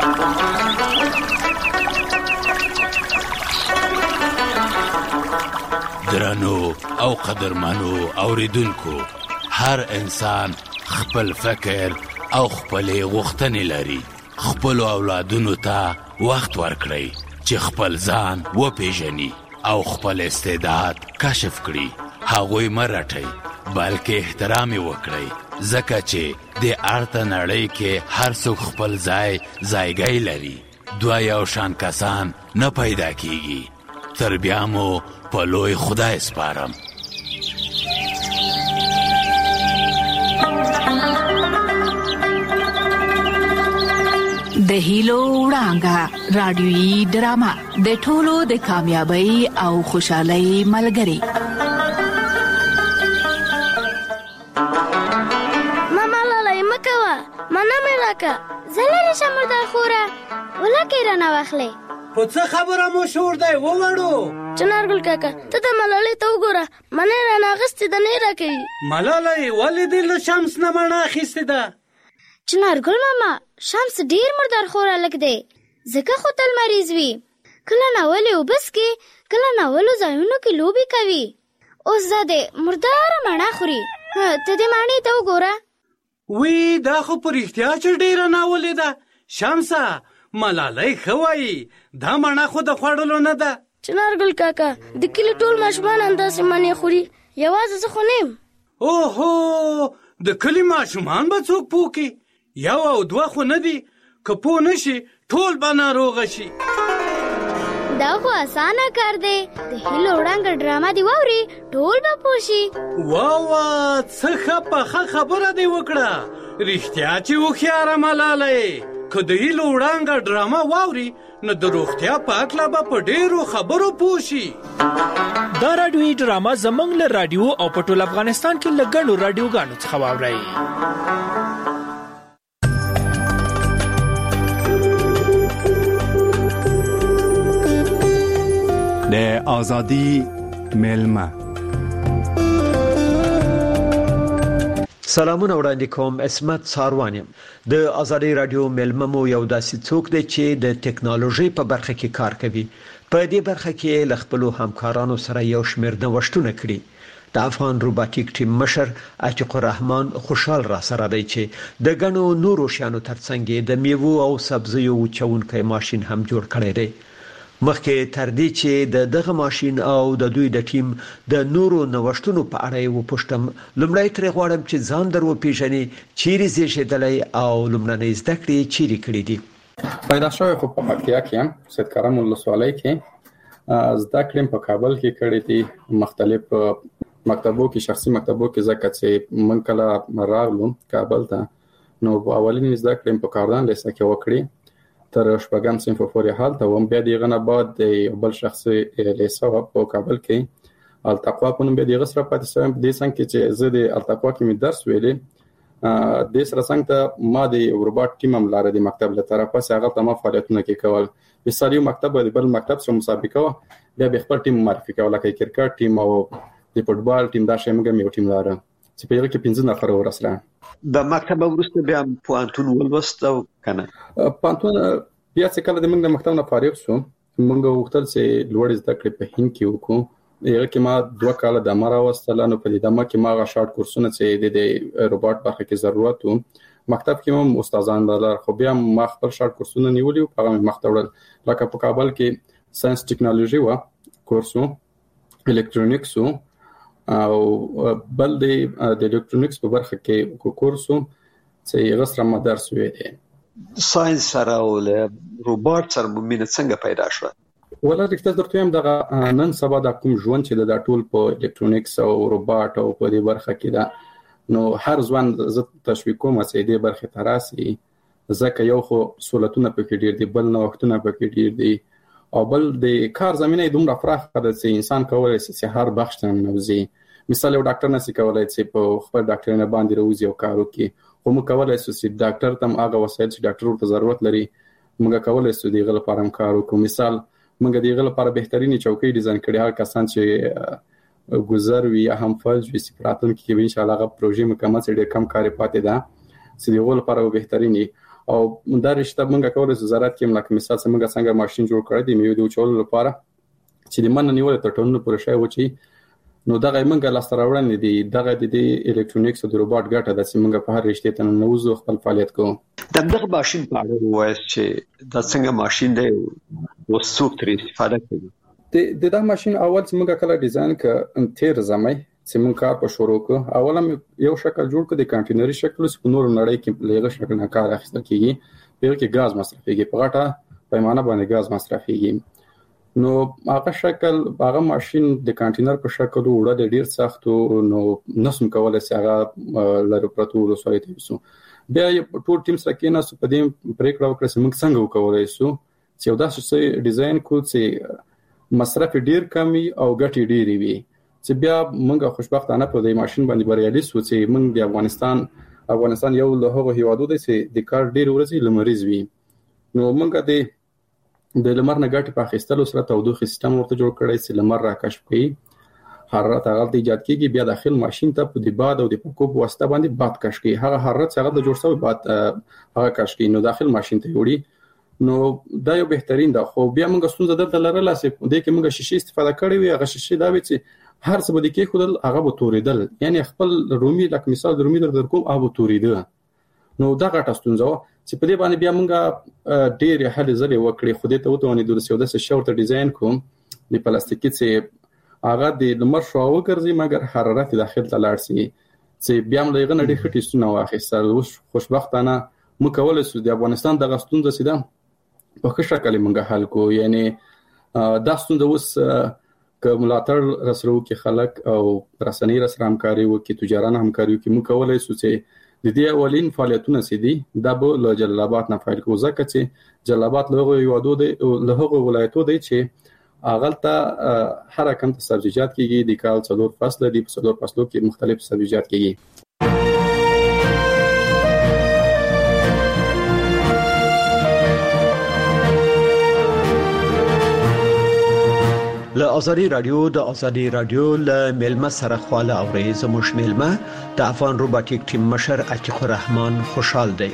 C: درنو او قدرمنو اوریدونکو هر انسان خپل فکر او خپل غوښتنې لري. خپل اولادونو ته وخت ورکړئ چې خپل ځان وپیژني او خپل استعداد کشف کړي. هغوی مرټئ بلکې احترام وکړئ ځکه چې د ارته نړۍ کې هر څوک خپل ځایګی لري. دوه یو شان کسان نه پیدا کیږي. تر بیا مو په لوی خدای سپارم.
B: د هیلو وړانګه رادیويي ډرامه د ټولو د کامیابی او خوشحالۍ ملګری.
Q: ماما لاله مکوا مانا مې راکا زلره شمردار خوره ولکه رانه واخلې.
L: په څه خبره مو شور دی ووړو؟
Q: چنارګل کاکا ته د ملالۍ ته وګوره منه رانه غستې د نه راکې.
L: ملالۍ ولې د شمس نه مڼه اخیستې ده؟
Q: چنارګل ماما شمس ډیر مردار خوره لګ دی ځکه خو تل مریض وي. کله ناولې وبس کې کله ناولو ځایونو کې لوبي کوي. اوس زده مردار مڼه خوري. ته دې مڼې ته وګوره.
L: وی دا خو په رښتیا چې ډیره ناولې ده. شمسه ملالۍ ښه وایي دا مڼه خو د خوړلو نه ده.
Q: چنارګل کاکا د کلي ټول ماشومان همداسې مڼې خوري یوازې زه خو نه یم.
L: اوهو د کلي ماشومان به څوک پوه کړي؟ یو او دوه خو نه دي که پوه نه شي ټول به ناروغه شي.
Q: دا خو اسانه کار دی. د هیلو وړانګه ډرامه دی واوري ټول به پوه شي.
L: واه څه ښه پخه خبره دی وکړه. رښتیا چې هوښیاره ملالۍ که د هیلو وړانګه ډرامه واوري نو د روغتیا په هکله به په ډېرو خبرو پوه شي.
T: دا راډیوي ډرامه زموږ له راډیو او په ټول افغانستان کې له ګڼو راډیوګانو څخه واورئ.
U: د آزادی ملمه
V: سلامونه وړاندې کوم. اسمت ساروان یم. د آزادی رادیو ملمه مو یو داسې څوک دی چې د ټکنالوژي په برخه کې کار کوي. په دې برخه کې ل خپل همکارانو سره یو شمېر نوښتونه کړي. د افغان روباټیک ټیم مشر عتیق الرحمن خوشحال را سره دی چې د غنو نورو شانو ترڅنګ د میوه او سبزیو وچونکي ماشين هم جوړ کړی دی. مخکې تر دې چې دغه ماشين او د دوی د ټیم د نورو نوښتونو په اړه و پوښتم، لومړی ترې غواړم چې ځان درو پیژنې، چیرې زیږېدلی او لومړنۍ زده کړې چیرې کړې دي؟
W: پیدا شوی خو په پکتیا کې یم، سید کرم ولسوالۍ کې. زده کړې په کابل کې کړې دي، مختلف مکتبو کې، شخصي مکتبو کې، ځکه چې من کله راغلو کابل ته نو اولینې زده کړې په کاردان لیسه کې وکړې تر شپږم صنف پورې حالت وم. بیا دغه نه بعد د بل شخصي لیسه په کابل کې التقوا په نوم به دغه سره پاتې شوم. د څنګه چې زه د التقوا کې مې درس ویلې، د سره څنګه ما د روباټ ټیم هم لاره د مکتب له طرفه هغه تمام فعالیتونه کې کول. مثال یو مکتب د بل مکتب سره مسابقه و، بیا به خپل ټیم معرفي کول، لکه کرکټ ټیم او د فوټبال ټیم. دا شی موږ یو ټیم لاره چې په یوه کې 15 نفر ورسره
V: د مکتب ورسته بیا پوانتون ولوست او کنه
W: پوانتون بیا چې کله د موږ د مکتب نه فارغ شو، موږ وختل چې لوړ زده کړې په هند کې وکړو. یغه کې ما 2 کال د امر واستل نو په دې دمه کې ما غا شارټ کورسونه چې د روباټ برخه کې ضرورت و، مکتب کې هم استادان دلار، خو بیا ما خپل شارټ کورسونه نیولې او هغه مختوړل. لکه په کابل کې ساينس ټیکنالوژي و کورسو، الکترونیکس و، او بل د الکترونیکس په برخه کې کورسو چې غسر مدرس وې دي
V: ساينس سره او روبوټ سره مینه څنګه پیدا شوه
W: ولا رښتیا درته هم دغه نن سبا د کوم ژوند چې د ټول په الکترونیکس او روبوټ او په دې برخه کې دا نو هر ځوان ز تشویق کوم چې دې برخه تراسي ځکه یو خو سہولتونه پکې ډیر دي بل نوښتونه پکې ډیر دي او بل د کار زمينه دومره پراخه ده چې انسان کولای شي چې هر بخش ته نوځي مثال یو ډاکټر نسی کولای چې په خپل ډاکټرینه باندې روزي او کار وکړي خو موږ کولای شو چې ډاکټر تم هغه وسایل چې ډاکټر ورته ضرورت لري موږ کولای شو دغه لپاره کار وکړو مثال موږ دغه لپاره بهترینی چوکۍ ډیزاین کړې هر کسان چې گذر وی هم فلج وی سپراتون کې ان شاء الله هغه پروژې مکمل ډېر کم کاری پاتې ده چې دغه لپاره بهترینی او دا رشته موږ کولای شو وزارت کې ملک مثال څنګه ماشين جوړ کړی دی میو د چولو لپاره چې د من نیول تر ټولو پر شای و چې نو دغه موږ لاس راوړل دي دغه د الکترونیکس او د روبوټ ګټه د سیمه په هر رشته ته نوځو خپل فعالیت کوو
V: دغه ماشين په اړه وایي چې دا څنګه ماشين دی او څوک ترې استفاده کوي
W: دا ماشين اول چې موږ کله ډیزاین ک تیر زمای چې موږ کار په شروع کو اوله یو شکل جوړ کړ د کانټینري شکل په نور نړۍ کې لږه شکل نه کار اخیستل کیږي په کې غاز مصرفيږي په غټه پیمانه باندې غاز مصرفيږي نو هغه شکل هغه ماشين د کانټینر په شکل وړه ډیر سخت نو نسم کولای شي هغه لاره پرتو رسوي تاسو بیا ټول ټیم سره کې ناس په دې پریکړه وکړه چې موږ څنګه وکولای شو چې یو داسې ډیزاین کو چې مصرف ډیر کمی او ګټي ډیری وي چې بیا موږ خوشبختانه په دې ماشين باندې بریالي شو چې موږ د افغانستان یو له هغو هیوادو دی چې د کار ډیر ورځي لمریز وي نو موږ د لمر نه ګټه په اخیستلو سره تودوخه سیستم ورته جوړ کړی چې لمر راکشف کړي حرارت هغه د ایجاد کیږي بیا داخل ماشين ته په د باد او د پکوب واسطه باندې باد کش کوي هغه حرارت هغه د جوړ شوی باد هغه کش کوي نو داخل ماشين ته وړي نو دا یو بهترین ده خو بیا موږ ستونزه درته لرله چې د کې موږ شیشې استفاده کړې وي هغه شیشې دا وي چې هر څه بده کې خودل هغه به توریدل یعنی خپل رومي لکه مثال د رومي در کوم هغه توریدل نو دا غټه ستونزه چې په دې باندې بیا موږ ډېر هلي ځلې وکړې خو دې ته وته ونې د سیاده شورت ډیزاین کوم د پلاستیکي چې هغه د لمر شو وګرځي مګر حرارت داخل ته لاړ شي چې بیا موږ یې غنډې خټې ستونه واخیستل خوشبختانه موږ کولای شو د افغانستان د غستون سیده په ښه شکل موږ حل کو یعنی دا ستونزه اوس که ملاتړ رسرو کې خلک او رسنۍ رسره همکاري وکړي تجاران همکاري وکړي موږ کولای شو چې د دې اولین فعالیتونه سي دي دا به له جلال آباد نه فایل کو ځکه چې جلال آباد له یوادو دی له هغه ولایتو دی چې اغلته هر کم ته سبزیجات کیږي د کال څلور فصل دی په څلور فصلو کې مختلف سبزیجات کیږي
V: له ازادي رادیو له ملما سره خواله اوري زموږ ملما د افغان روبوټیک ټیم مشر عتیق الرحمن خوشحال دی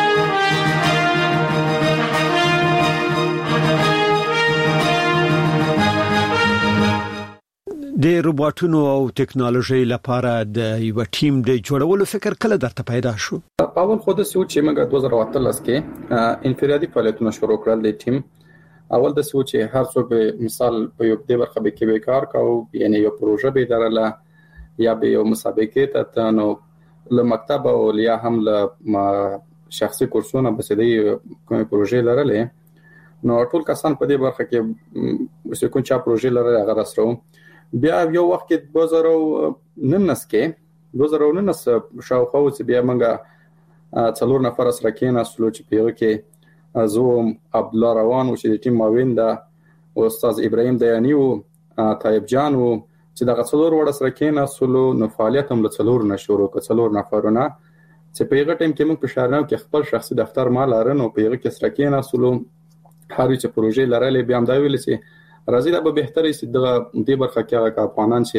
V: د روبوټونو او ټکنالوژي لپاره د یو ټیم د جوړولو فکر کله درته پیدا شو
W: اول خو د سوچ چې موږ 2013 کې انفرادي فعالیتونه شروع کړل د ټیم اول د سوچ هر څوک مثال په یو د برخه به کې کار کاو یعنی یو پروژه به درله یا به یو مسابقه ته نو له مکتب او یا هم له شخصي کورسونه بس د کومه پروژه لرله نو ټول کسان په دې برخه کې چې کوم چا پروژه لرله هغه راسرو بیا یو وخت کې 2019 شاوخوا چې بیا موږ څلور نفر سره کېناستلو چې په کې زوم عبد الله روان او چې د ټیم معاون ده استاد ابراهيم دیانی او طيب جان او چې د غڅلور وړ سره کېناستلو نو فعالیت هم له څلور نشورو ک څلور نفرونه چې په هغه ټیم کې موږ په شهرنو کې خپل شخصي دفتر مال لرنو په هغه کې سره کېناستلو هر چې پروژې لرلې بیا هم دا ویل چې راځي دا به بهتري چې د دې برخه کې افغانان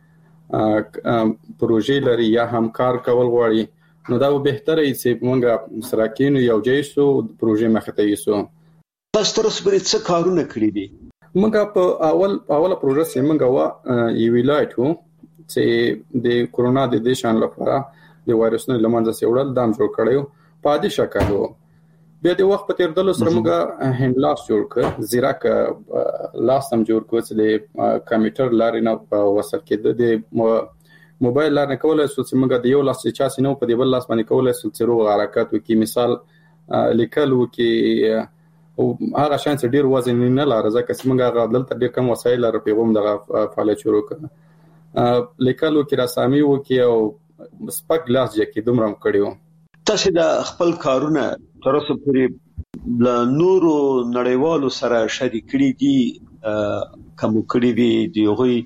W: چې پروژې لري یا همکار کول غواړي نو دا به بهتره چې موږ سره کېنو یو ځای شو پروژې مخه ته یسو
V: تاسو تر اوسه پورې څه کارونه کړی دي
W: موږ په اوله پروژه چې موږ یو ولایت چې د کورونا د دیشان لپاره د وایرسونو لمانځه سیوړل دام جوړ کړو په دې شکل بیا د وخت په تیردلو سره موږ هند لاس جوړ کړ زیراک لاس هم جوړ کړ چې د کمپیوټر لارې نه په وصل کېده د موبایل لارې کولای شو چې موږ د یو لاس چا سينو په دی بل لاس باندې کولای شو چې روغ حرکت وکړي مثال لیکل وکړي او هغه شان چې ډیر وزن نه لاره ځکه چې موږ هغه دلته ډیر کم وسایل لرو پیغام دغه فعالیت شروع کړ لیکل وکړي رسامي وکړي او سپک ګلاس جکې دومره کړیو
V: تاسو د خپل کارونه تر اوسه پورې له نورو نړیوالو سره شریک کړي دي کوم کړي دي دی غوي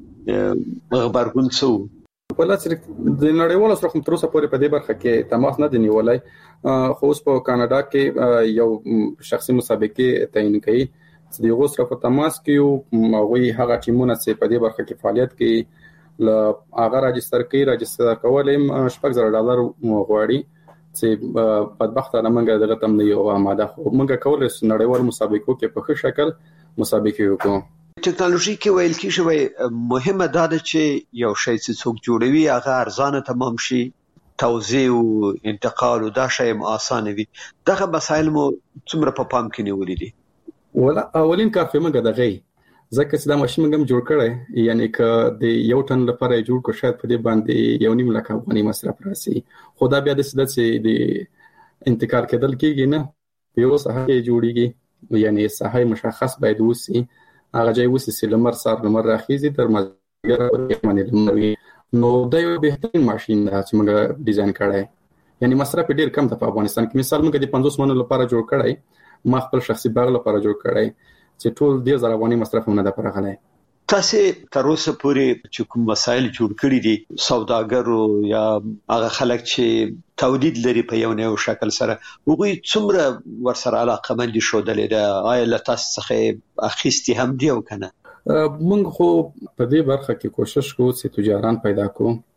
V: خبرګون څو
W: په لاس د نړیوالو سره تر اوسه پورې په دې برخه کې تماس نه دی نیولای خو اوس په کاناډا کې یو شخصي مسابقه تعین کړي چې د غوسره په تماس کې او هغه ټیمونه چې په دې برخه کې فعالیت کوي ل هغه راجستر کولم $6,000 غواړي چې بدبختانه موږ دغه تم نه یو آماده خو موږ کولای شو نړیوال مسابقو کې په ښه شکل مسابقه وکړو
V: ټکنالوژي کې ویل کیږي مهمه ده چې یو شی چې څوک جوړوي هغه ارزانه تمام شي توزیع او انتقال او دا شی آسانه وي دغه مسایل مو څومره په پام کې نیولې دي
W: ولا اولین کار چې موږ دغه ځکه چې دا ماشين موږ جوړ کړی یعنی ک د یو ټن لپاره جوړ کو شاید په دې باندې 1.5 لک افغاني مصرف راسي خو دا بیا د سده چې د انتقال کېدل کېږي نه یو صحه جوړیږي یعنی صحه مشخص باید وسی هغه ځای وسی چې لمر سار لمر راخیزي تر مازیګر باندې لمر نو دا یو بهترین ماشين ده چې موږ ډیزاین کړی یعنی مصرف ډیر کم ده په افغانستان کې مثال موږ د 50 منو لپاره جوړ کړی ما خپل شخصي باغ لپاره جوړ کړی چې ټول 10,000 افغاني مصرف نه ده پرغلای
V: تاسو تر اوسه پورې چې کوم مسایل جوړ کړی دي سوداګرو یا هغه خلک چې تولید لري په یو نه شکل سره وګوي څومره ورسره علاقه مند شو د آیا له تاسو څخه اخیستي هم دی او کنه
W: موږ خو په دې برخه کې کوشش کوو چې تجاران پیدا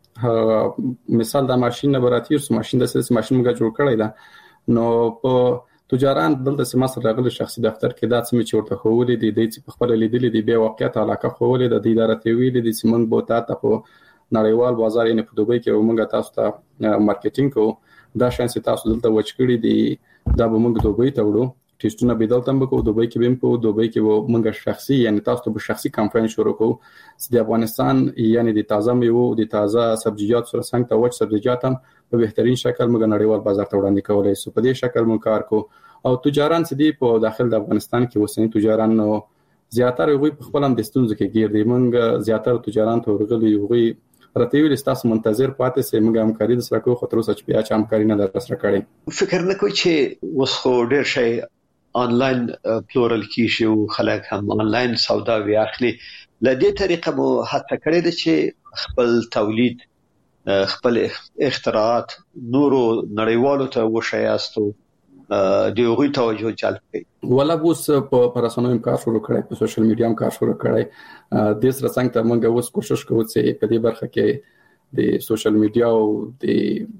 W: کوو مثال د ماشين نه براتیر سو ماشين د سلسله ماشين موږ جوړ کړی دا نو په تجاران دلته سماسر راغلي شخصي دفتر کې دا څه چې ورته خولې دي د خپل لیدلې دي به واقعیت علاقه خولې د اداره ته ویلې دي چې موږ به تاسو په نړیوال بازار یې په دوبۍ کې موږ تاسو ته مارکیټینګ کوو دا شان چې تاسو دلته وچ کړی دي دا به موږ دوبۍ ته وړو ټیسټونه به دلته موږ دوبۍ کې به په دوبۍ کې موږ شخصي یعنی تاسو ته شخصي کمپاین شروع کوو چې د افغانستان یعنی د تازه میوه د تازه سبزیجات سره څنګه ته وچ سبزیجات هم په بهترین شکل موږ نړیوال بازار ته وړاندې کولای شو په دې شکل موږ کار کوو او تجاران چې دی په داخل د افغانستان کې وسنی تجاران نو زیاتره وي په خپل هم د ستونزو کې گیر دي موږ زیاتره تجاران ته ورغلي وي راته ویل تاسو منتظر پاتې سه موږ همکاري د سره کوو خطر اوس چې بیا چې همکاري نه در سره کړي
V: فکر نه کوي چې اوس خو ډیر شي آنلاین پلورل کیږي او خلک هم آنلاین سودا وی اخلي لدې طریقه مو هڅه کړې ده چې خپل تولید خپل اختراعات نورو نړیوالو ته وشایاستو د یوې توجه جلب کړي
W: ولا اوس په رسنیو کار شروع کړی په سوشل میډیا کار شروع کړی د سره څنګه ته موږ اوس کوشش کوو چې په دې برخه کې د سوشل میډیا او د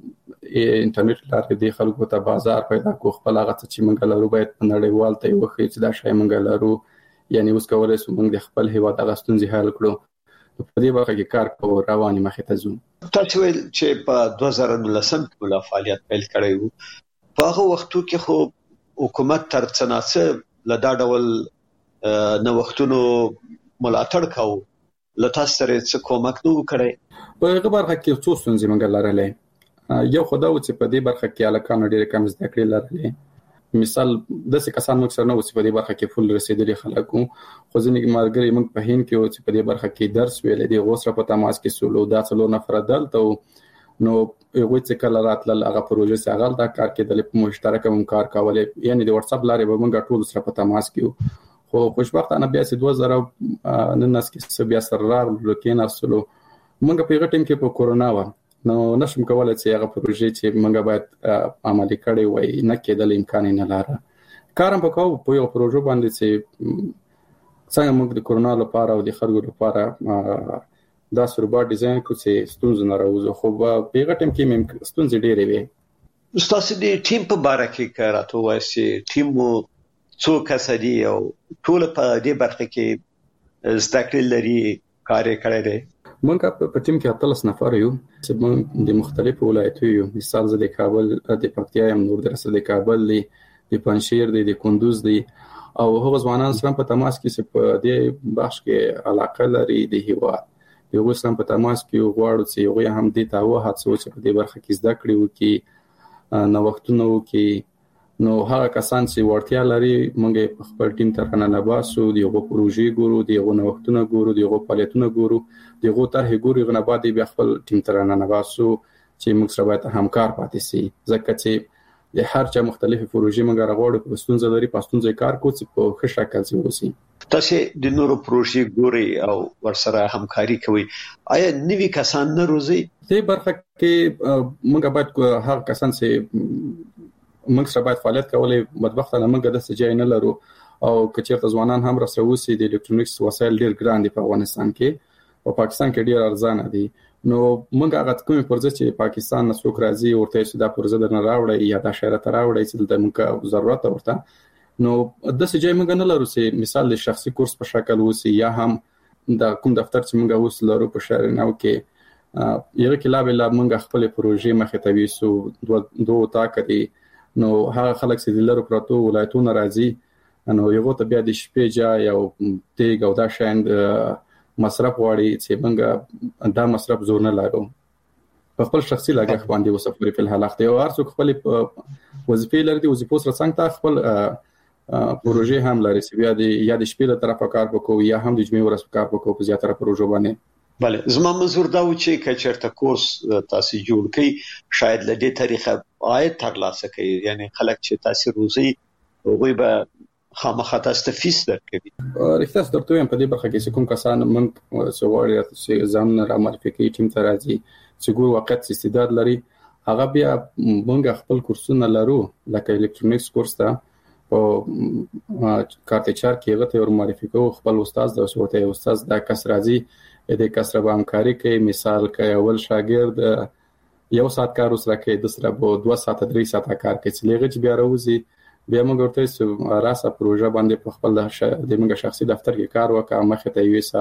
W: انټرنیټ لارې د خلکو ته بازار پیدا کوو خپل هغه چې موږ لرو باید په نړیوال ته یو خې چې دا شی موږ لرو یعنی اوس کولای شو موږ د خپل هیواد د غستون حل کړو په دې برخه کې کار کوو رواني مخې ته ځو
V: تاسو ویل چې په 2019 کې ملا فعالیت پیل کړی وو په هغه وختو کې خو حکومت تر څنګه لدا ډول نو وختونو ملاتړ کاوه لته سره څه کومک نو کړی
W: په هغه برخه کې څو ستونزې موږ لرلې یو خدای و چې په دې برخه کې الکان ډېر کم زده کړې لرلې مثال د څه کسان موږ سره نو چې په دې برخه کې فل رسیدلي خلکو خو ځینې مرګري موږ په هین کې چې په دې برخه کې درس ویلې دي غوسره په تماس کې سولو دا څلور نفر دلته نو یو څه کله راتل هغه پروژه ساغل دا کار کېدل په مشترک هم کار کولې یعنی د واتس اپ لارې به موږ ټول سره په تماس کې خو خوشبختانه بیا چې 2019 کې بیا سره راغلو کې ناسلو موږ په غټم کې په کورونا و نو نشم کولای چې هغه پروژه چې موږ باید عملي کړي وای نه کېدل امکان نه لاره کارم په کوو په یو پروژه باندې چې څنګه موږ د کورونا لپاره او د خلکو لپاره دا سربا ډیزاین کو چې ستونزې نه راوځي خو په غټم کې مم ستونزې ډېرې وي
V: تاسو د ټیم په باره کې کاراتو وایي ټیم مو څو کس دي او ټول په دې برخه کې زده کړې لري کار کړی دی
W: موږ په ټیم کې 13 نفر یو چې موږ د مختلفو ولایتونو یو مثال زه د کابل د پکتیا یم نور درسه د کابل دی د پنځشیر دی، د کندوز دی، او هغه ځوانان سره په تماس کې چې په دې بخش کې علاقه لري د هیواد یو سم په تماس کې غواړو چې یو هم دې ته وهڅو چې په دې برخه کې زده کړې وکړي، نوښتونه وکړي. نو هغه کسان چې وړتیا لري موږ په خپل ټیم تر نه باسو، دغه پروژې ګورو، دغه نوښتونه ګورو، دغه فعالیتونه ګورو، دغه طرحې ګورو، غو نه بعد بیا خپل ټیم تر نه باسو چې موږ سره باید همکار پاتې سي. ځکه چې د هر چا مختلفه پروژې موږ راغوړو په ستونزه لري، په ستونزه کار کوو چې په ښه شکل سي وسی.
V: تاسو د نورو پروژې ګوري او ورسره همکاري کوي، آیا نوی کسان نه روزي؟
W: دې برخه کې موږ باید هر کسان چې موږ سره باید فعالیت کولای، بدبختانه موږ د سجای نه لرو او کچېرته ځوانان هم رسوي د الکترونیکس وسایل ډیر ګران دي په افغانستان کې او پاکستان کې ډیر ارزانه دي. نو موږ هغه کومې پروژې چې پاکستان نه څوک راځي ورته چې دا پروژه درنه راوړي یا د شهر ته راوړي چې د موږ ضرورت ورته، نو د سجای موږ نه لرو چې مثال د شخصي کورس په شکل وسی یا هم د کوم دفتر چې موږ اوس لرو په شهر نو کې یو کې لا بل موږ خپل پروژې مخه ته ویسو دوه تا کوي. نو هغه خلک چې د لرو پروتو ولایتونو راځي، نو یو ته بیا د شپې جا یو تیګ او دا شاند مصرف وړي چې موږ دا مصرف زور نه لرو. په خپل شخصي لګښت باندې وسفري په الحال اخته او هر څوک خپل وظیفې لري، د وظیفو سره څنګه خپل پروژې هم لري چې بیا د یا د شپې له طرفه کار وکړو یا هم د جمعې ورځ کار وکړو په زیاتره پروژو باندې.
V: بله، زما منظور دا و چې کچرته کورس تاسو جوړ کړئ شاید له دې طریقه عاید ترلاسه کړئ، یعنی خلک چې تاسو روزي هغه به خامخا تاسو ته فیس درکوي.
W: رښتیا درته هم په دې برخه کې کوم کسان موږ سوالي چې ځان را معرفي کوي ټیم ته راځي چې ګور وخت استعداد لري، هغه بیا موږ خپل کورسونه لرو لکه الکترونیکس کورس ته او کارت چار کې هغه ته ور معرفي کوو خپل استاد د وسوته استاد د کس راځي د کس سره همکاري کوي. مثال کې اول شاګرد یو ساعت کار وسره کوي، د سره به 2 ساعت 3 ساعت کار کوي چې لږه بیا راوځي بیا موږ ورته چې راسه پروژه باندې په خپل د موږ شخصي دفتر کې کار وکړه مخه ته ویسا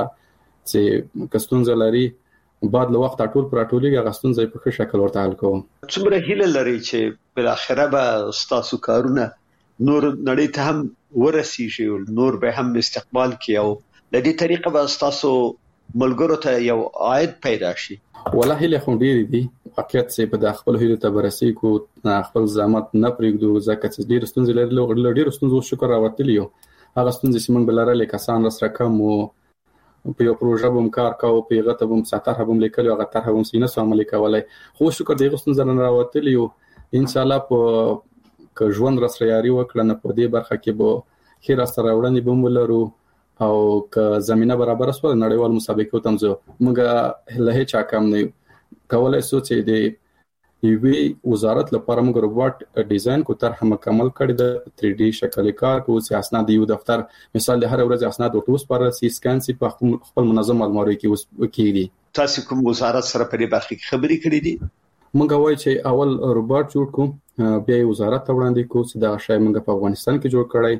W: چې کستونز لري بعد له وخت ټول پر ټولي غستون ځای په ښه شکل ورته حل کوم.
V: څومره هیله لري چې بل اخره به تاسو کارونه نور نړۍ ته هم ورسیږي، نور به هم استقبال کوي او د دې طریقه به تاسو ملګرو ته یو عاید پیدا شي؟
W: والله له خو ډیر دي حقیقت چې په خپل هیله ته برسي کو خپل زحمت نه پرېږدو، ځکه چې ډیر ستونزې لري، ډیر ستونزې شکر راوتلی یو هغه ستونزې چې موږ بلارلې کسان سره کم او په یو پروژه بم کار کاوه، په هغه ته بم ساتره بم لیکل او هغه طرح بم سینه سم لیکولای، خو شکر دغه ستونزې نه راوتلی یو. ان شاء الله په که ژوند راسره یاري وکړه نه په دې برخه کې به خیر سره وړاندې بم ولرو او که زمينه برابر سو نړیوال مسابقو ته موږ له هیڅ کم نه کولای سو چې د وی وزارت لپاره موږ روبوټ ډیزاین کو طرح مکمل کړی د 3D شکل کار کو چې اسناد یو دفتر مثال د هر ورځ اسناد ورته وس پر سی سکان سی په خپل منظم الماري کې وس کېږي.
V: تاسو کوم وزارت سره په دې برخه کې خبرې کړې دي؟
W: موږ وایي چې اول روبوټ جوړ کو بیا وزارت ته وړاندې کو چې دا شای موږ په افغانستان کې جوړ کړی،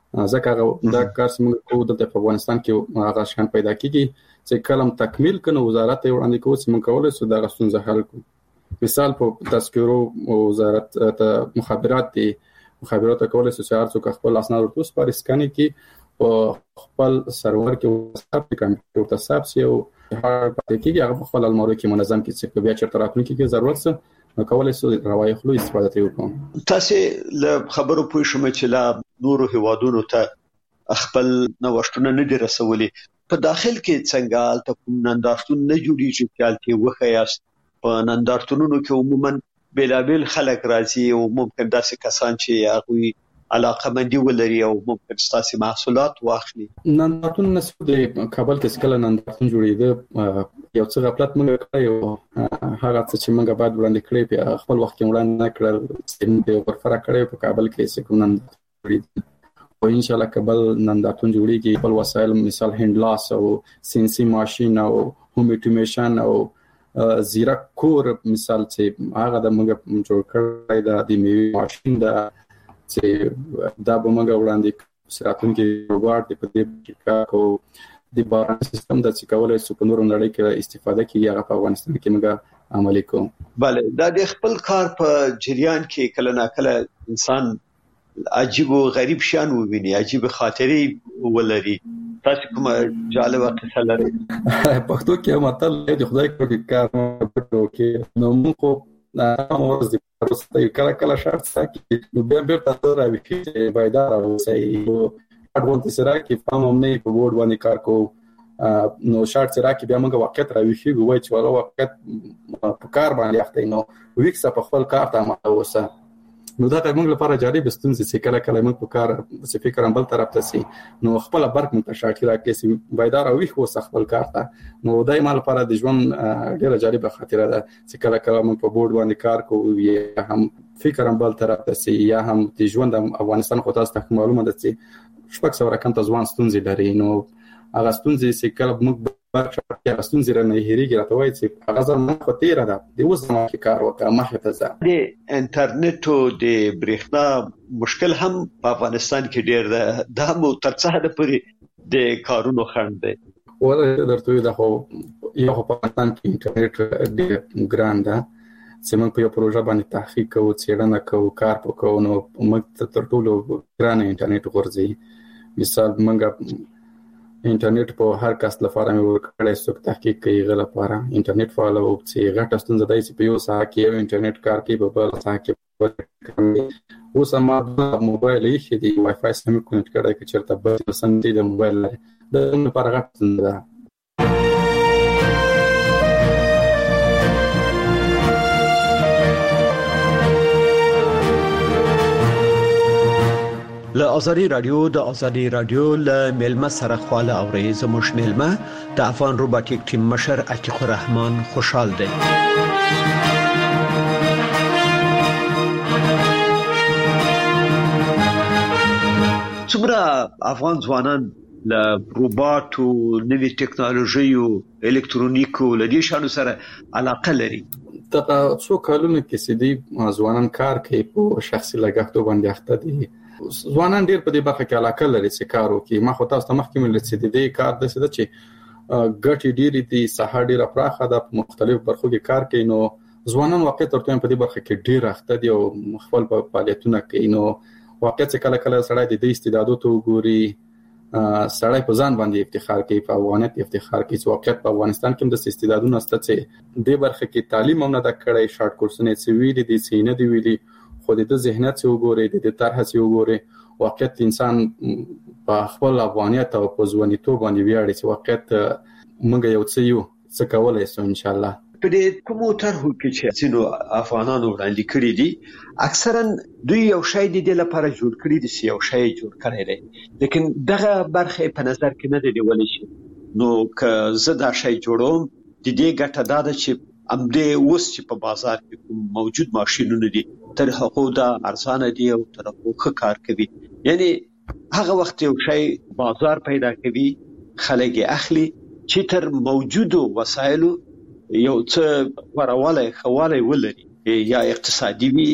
W: ځکه دا کار چې موږ کوو د افغانستان کې هغه شان پیدا کیږي چې کلم تکمیل کنه وزارت ته وړاندې کوو چې موږ کولای شو دا غستون حل کوو. مثال په تذکرو وزارت ته مخابرات دي، مخابرات کولای شو چې هر څوک خپل اسناد ورته سپار اسکان کې په خپل سرور کې وساب کمپیوټر ته حساب سي او هر پاتې کېږي هغه خپل المارو کې منظم کې چې بیا چرته راتلونکي کې ضرورت څه نو کولای شو روایت خلو استفاده وکړو.
V: تاسو له خبرو پوه شوم چې لا نورو هوادونو ته خپل نوښتونه نه دي رسولي، په داخل کې څنګه ته کوم نندارتون نه جوړیږي چې تل وخیاست په نندارتونونو کې عموما بلابل خلک راځي او ممکن داسې کسان چې هغه علاقه مندي ولري او ممکن ستاسو محصولات واخلي.
W: نندارتون نسو د کابل کې سکل نندارتون جوړیده یو څه غفلت موږ کړو، هغه څه چې موږ بعد وړاندې کړی په خپل وخت کې وړاندې کړل چې موږ په فرق کړی په کابل کې سکون نندارتون او ان شاء الله کابل نندارتون جوړیږي. خپل وسایل مثال هندلاس او سینسي ماشين او هوم اټومیشن او زیرا کور مثال چې هغه د موږ جوړ کړی د میوه ماشين دا چې دا به موږ وړاندې سراتون کې روبوټ په دې کې کو د باران سیستم د چې کولای شو په نورو نړۍ کې استفاده کړي هغه په افغانستان کې موږ عملي کوو.
V: بله، دا د خپل کار په جریان کې کله نا کله انسان عجیب او غریب شان وویني عجیب خاطرې ولري تاسو کومه جالبه قصه لرئ
W: پښتو کې متل دی خدای کوي کار کې نو موږ امروز د کله شرط ساتي نو به تاسو راوي چې بایدار اوسئ اډوانټیج سره کې فهم هم نه په بورډ باندې کار کوو نو شرط سره کې بیا موږ وخت راوي شي وای چې ولا وخت په کار باندې اخته نو ویکس په خپل کار ته متوسه نو دا موږ لپاره جاري بستونځ چې کله موږ په کار څه فکر هم بل طرف ته سي نو خپل برک موږ شاکر راکې بایدار او خو خپل کار ته نو دای مال لپاره د ژوند ډیره جالبه خاطره ده چې کله موږ په بورډ باندې کار کوو یا هم فکر هم بل طرف ته سي یا هم د ژوند افغانستان خو تاسو ته معلومه ده چې شپږ سو رقم ته ځوان ستونزې لري نو هغه ستونزې چې کله موږ برخه ستونزې رانه هېریږي راته وایي چې هغه ځل خو تیره ده د اوس زموږ کې کار وکړه مخه ته ځه
V: د انټرنیټ او د برېښنا مشکل هم په افغانستان کې ډېر ده دا مو تر څه حد پورې د کارونو خنډ دی
W: ولې درته دا خو یو په افغانستان کې انټرنیټ ډېر ګران ده چې موږ په یو پروژه باندې تحقیق کوو څېړنه کوو کار وکړو نو موږ تر ټولو ګران انټرنیټ غورځي مثال موږ انټرنیټ په هر کس لپاره مې ورکړی څوک تحقیق کوي غل لپاره انټرنیټ فعال او چې غټ ستونزه دی چې په یو ساعت کې یو انټرنیټ کار کوي په بل ساعت کې اوس ما موبایل یې دی وای فای سم کنیکټ کړی چې چرته به سم دی د موبایل د لپاره غټ ستونزه ده
V: له ازادي رادیو له ملما سره خواله اوري زموږ ملما د افغان روباټیک ټیم مشر عتیق الرحمن خوشحال دی څومره افغان ځوانان له روباټو نوې ټکنالوژي او الکترونیکو لدی شانو سره علاقه لري
W: دا څو کلونه کې سدي ځوانان کار کوي په شخصي لګښتو باندې اخته دي ځوانان ډېر په دې برخه کې علاقه لري چې کار وکړي ما خو تاسو ته مخکې مل چې دې کار د څه چې ګټي ډېری دي ساحه ډېره پراخه ده په مختلفو برخو کې کار کوي نو ځوانان واقع تر ټولو په دې برخه کې ډېر اخته دي او خپل فعالیتونه کوي نو واقع چې کله سړی د دې استعدادو ته وګوري سړی په ځان باندې افتخار کوي په افغانیت افتخار کوي چې واقع په افغانستان کې د استعدادونو ست چې دې برخه کې تعلیم هم نه د کړای شارټ کورسونه چې ویلي دي چې نه دی ویلي خو د ذهنیت څخه وګورئ د طرح څخه وګورئ واقعیت انسان په خپل افغانیت او په ځوانیتوب باندې ویاړي چې واقعیت موږ یو څه کولای شو ان شاء الله
V: په دې کومو طرحو کې چې څنو افغانانو وړاندې کړی دي اکثرا دوی یو شی د لپاره جوړ کړی دي چې یو شی جوړ کړی دی لیکن دغه برخه په نظر کې نه دی ولې شي نو که زه دا شی جوړوم د دې ګټه دا ده چې امدې اوس چې په بازار کې موجود ماشينونه دي تر هغه دا ارزانه دي او تر هغه کار کوي یعنی هغه وخت یو شی بازار پیدا کوي خلک اخلي چې تر موجودو وسایلو یو څه ورواله خواله ولري یا اقتصادي وي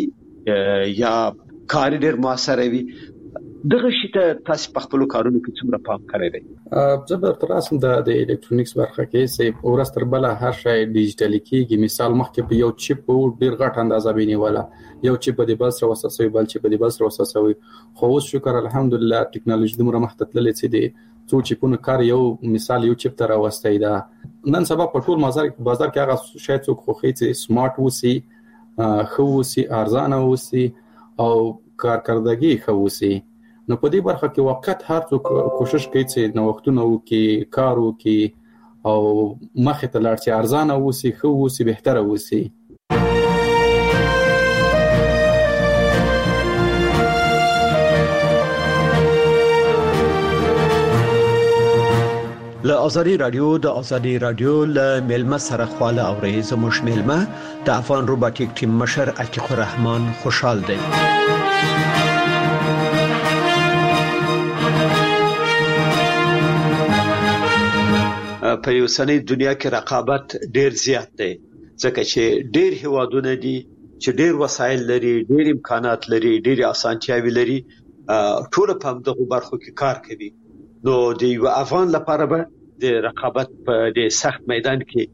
V: یا کار ډېر موثر وي دغه شی ته تاسو په خپل کارونو کې څومره پام کوئ
W: زبر تر اساس د الکترونیکس برخه کې سه اورستر بل هر شی ډیجیټل کېږي مثال مخکې په یو چیپ او ډیر غټ اندازه بینیواله یو چیپ د بل سره وساسوي بل چیپ د بل سره وساسوي خو اوس شکر الحمدلله ټکنالوژي د مره مختلفه لې دي څو چیپونه کار یو مثال یو چیپ تر واستای دا نن سبا په ټول بازار کې هغه شی څوک خوخي چې سمارټ وسی خو وسی ارزانه وسی او کارکردګي خو وسی نو په دې برخه کې وخت هر څوک کوشش کوي چې نو وختونه وکي کار وکي او مخه ته لاړ چې ارزانه وسی خو وسی بهتره وسی
V: له ازادي رادیو له ملما سره خواله اوري زموږ ملما د افغان روباټیک ټیم مشر عتیق الرحمن خوشحال دی په یو سنې دنیا کې رقابت ډېر زیات دی ځکه چې ډېر هیوادونه دي چې ډېر وسایل لري ډېر امکانات لري ډېر اسانتیاوي لري ټول په دغه برخو کې کار کوي نو د یو افغان لپاره به د رقابت په د سخت میدان کې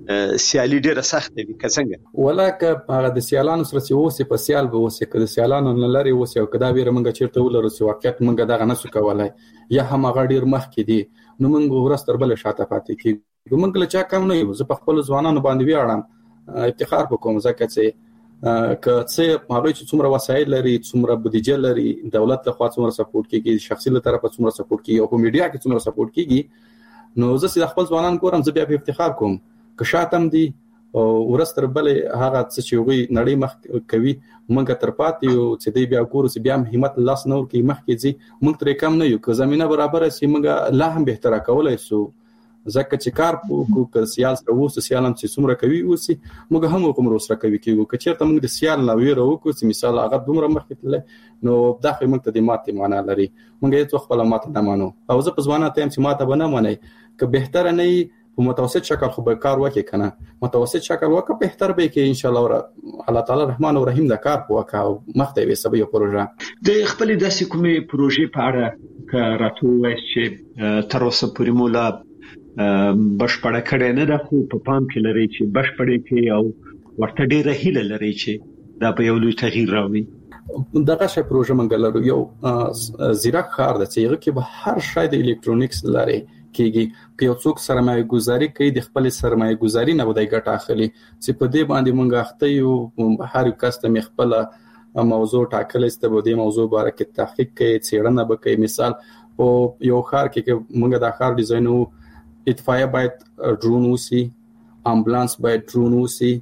V: سیالي ډیره سخت وي که څنګه
W: ولکه هغه د سیالانو سره چې اوسې په سیال به اوسې که د سیالانو نه لرې اوسې او که دا ویره موږ چېرته ولرو چې واقعیت موږ دغه نشو کولی یا هم هغه ډېر مخکې دي نو موږ ورځ تر بلې شاته پاتې کېږو موږ له چا کم نه یو زه په خپلو ځوانانو باندې ویاړم افتخار به کوم ځکه چې که څه هغوی چې څومره وسایل لري څومره بودیجه لري دولت لخوا څومره سپورټ کېږي شخصي له طرفه څومره سپورټ کېږي او په میډیا کې څومره سپورټ کېږي نو زه چې د خپل ځوانان ګورم زه بیا په افتخار کوم که شاتم دي او ورځ تر بلې هغه څه چې هغوی نړۍ مخ کوي موږ تر پاتې یو چې دی بیا ګورو چې بیا هم همت لاس نه ورکوي مخکې ځي موږ ترې کم نه یو که زمینه برابره شي موږ لا هم بهتره کولی شو ځکه چې کار وکړو که سیال سره اوسو سیال هم چې څومره کوي اوسي موږ هم هغومره ورسره کوي کېږو که چېرته موږ د سیال نه ویره وکړو چې مثال هغه دومره مخکې تللی نو دا خو موږ ته د ماتې معنا لري موږ هېڅ وخت خپله ماته نه منو او زه په ځوانانو ته یم چې ماته به نه منئ که بهتره نه وي په متوسط شکل خو به کار وکړي که نه متوسط شکل وکړه بهتر به یې کې انشاءالله الله تعالی رحمان او رحیم د کار په وکړه او مخته یې ویسته به یو پروژه
V: د خپلې داسې کومې پروژې په اړه که راته ووایاست چې تر اوسه پورې مو لا بشپړه کړې نه ده خو په پام کې لرئ چې بشپړې کړئ او ورته ډېره هیله لرئ چې دا به یو لوی تغییر راوړي
W: دغه شی پروژه موږ لرو یو زیرک ښار ده چې هغه کې به هر شی د الکترونیکس لري کېږي که یو څوک سرمایه ګذاري کوي د خپل سرمایه ګذاري نه به ګټه اخلي چې په دې باندې موږ اخته یو هر کس ته خپل موضوع ټاکلی چې په دې موضوع باره کې تحقیق کوي څېړنه به کوي مثال په یو ښار کې موږ د ښار ډیزاین اطفائیه باید ډرون وسی امبولانس باید ډرون وسی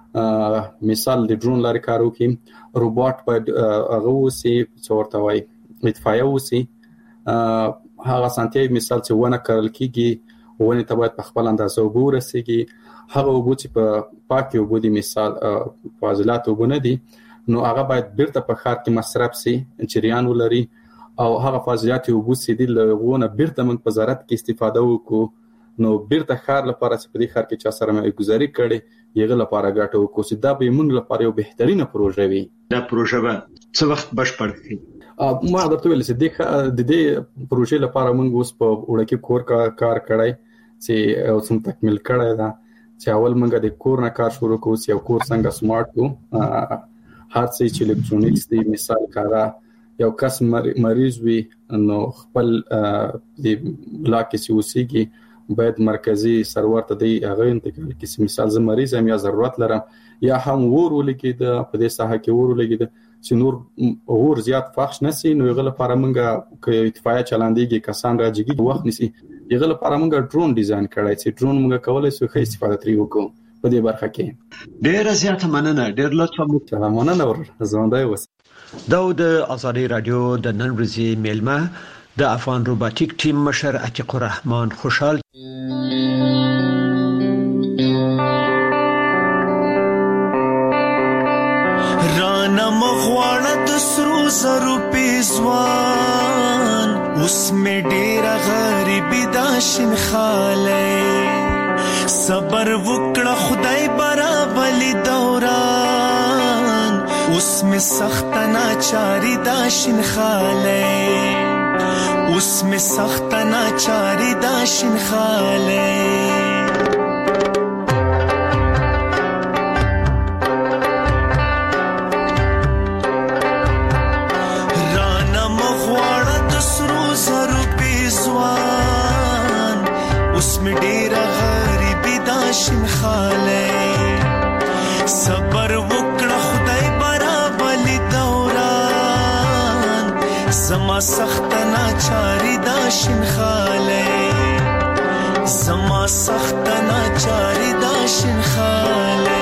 W: مثال د ډرون لارې کار وکړي روبوټ باید هغه وسی څه ورته وایي اطفائیه وسی هغه سانتیای مثال چې ونه کرل کېږي ونې ته باید په خپل اندازه اوبه ورسېږي هغه اوبه چې په پاکې اوبه دي مثال فاضلات اوبه نه دي نو هغه باید بیرته په ښار کې مصرف سي جریان ولري او هغه فاضلات اوبه چې دي له هغو نه بیرته موږ په زراعت کې استفاده وکړو نو بیرته ښار لپاره چې په دې ښار کې چا سرمایه ګذاري کړې هغه لپاره ګټه وکړو چې دا به موږ لپاره یو بهترینه پروژه وي
V: دا پروژه به څه وخت بشپړ کړي
W: ما درته ویل چې د دې پروژې لپاره موږ اوس په وړکي کور کار کړی چې اوس هم تکمیل کړی ده چې اول موږ د کور نه کار شروع کړو چې یو کور څنګه سمارټ کړو هر څه چې الکترونیکس دی مثال کارا یو کس مریض وي نو خپل د بلاک کې اوسېږي باید مرکزی سرور ته دی هغه انتقال کړي مثال زه مریض یم یا ضرورت لرم یا هم ور ولګي د په دې ساحه کې ور ولګي چې نور اور زیات فحش نشي نو یغه لپاره موږ ک اتفاقیه چلاندېږي کسان راځي وخت نشي یغه لپاره موږ ډرون ډیزاین کړای چې ډرون موږ کولای شو ښه استفاده ترې وکړو په دې برخه کې
V: ډېر زیات مننه ډېر لطفا
W: مو مننه ور زوندای وس
V: دا د آزادي رادیو د نن ورځې میلمه د افغان روباتیک ټیم مشر عتیق الرحمن خوشحال
A: رانا مغواړه د سرو زرو پیزوان اوس مې ډېره غریبي دا شین خالی صبر وکړه خدای برابلی دوران اوس مې سخت ناچاری دا شین خالی اوس مې سخت ناچاری دا شین خالی میں ډیره غریبی دا شین خاله صبر وکړه خدای برابلی دوران زما سخت ناچاری دا شین خاله زما سخت ناچاری دا شین خاله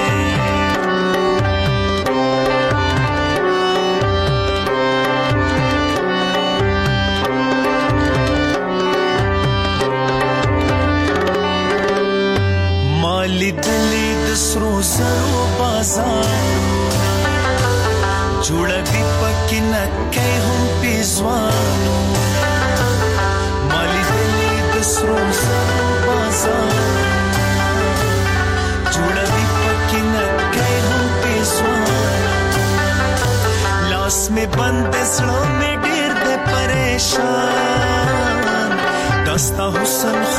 A: لیدلی د سرو زرو بازارونه جوړوي پکې نکۍ هم پیزوانونه ما لیدلی د سرو زرو بازارونه جوړوي پکې نکۍ هم پیزوانونه لاس مې بند زړه مې ډېر د پریشان دستا حسن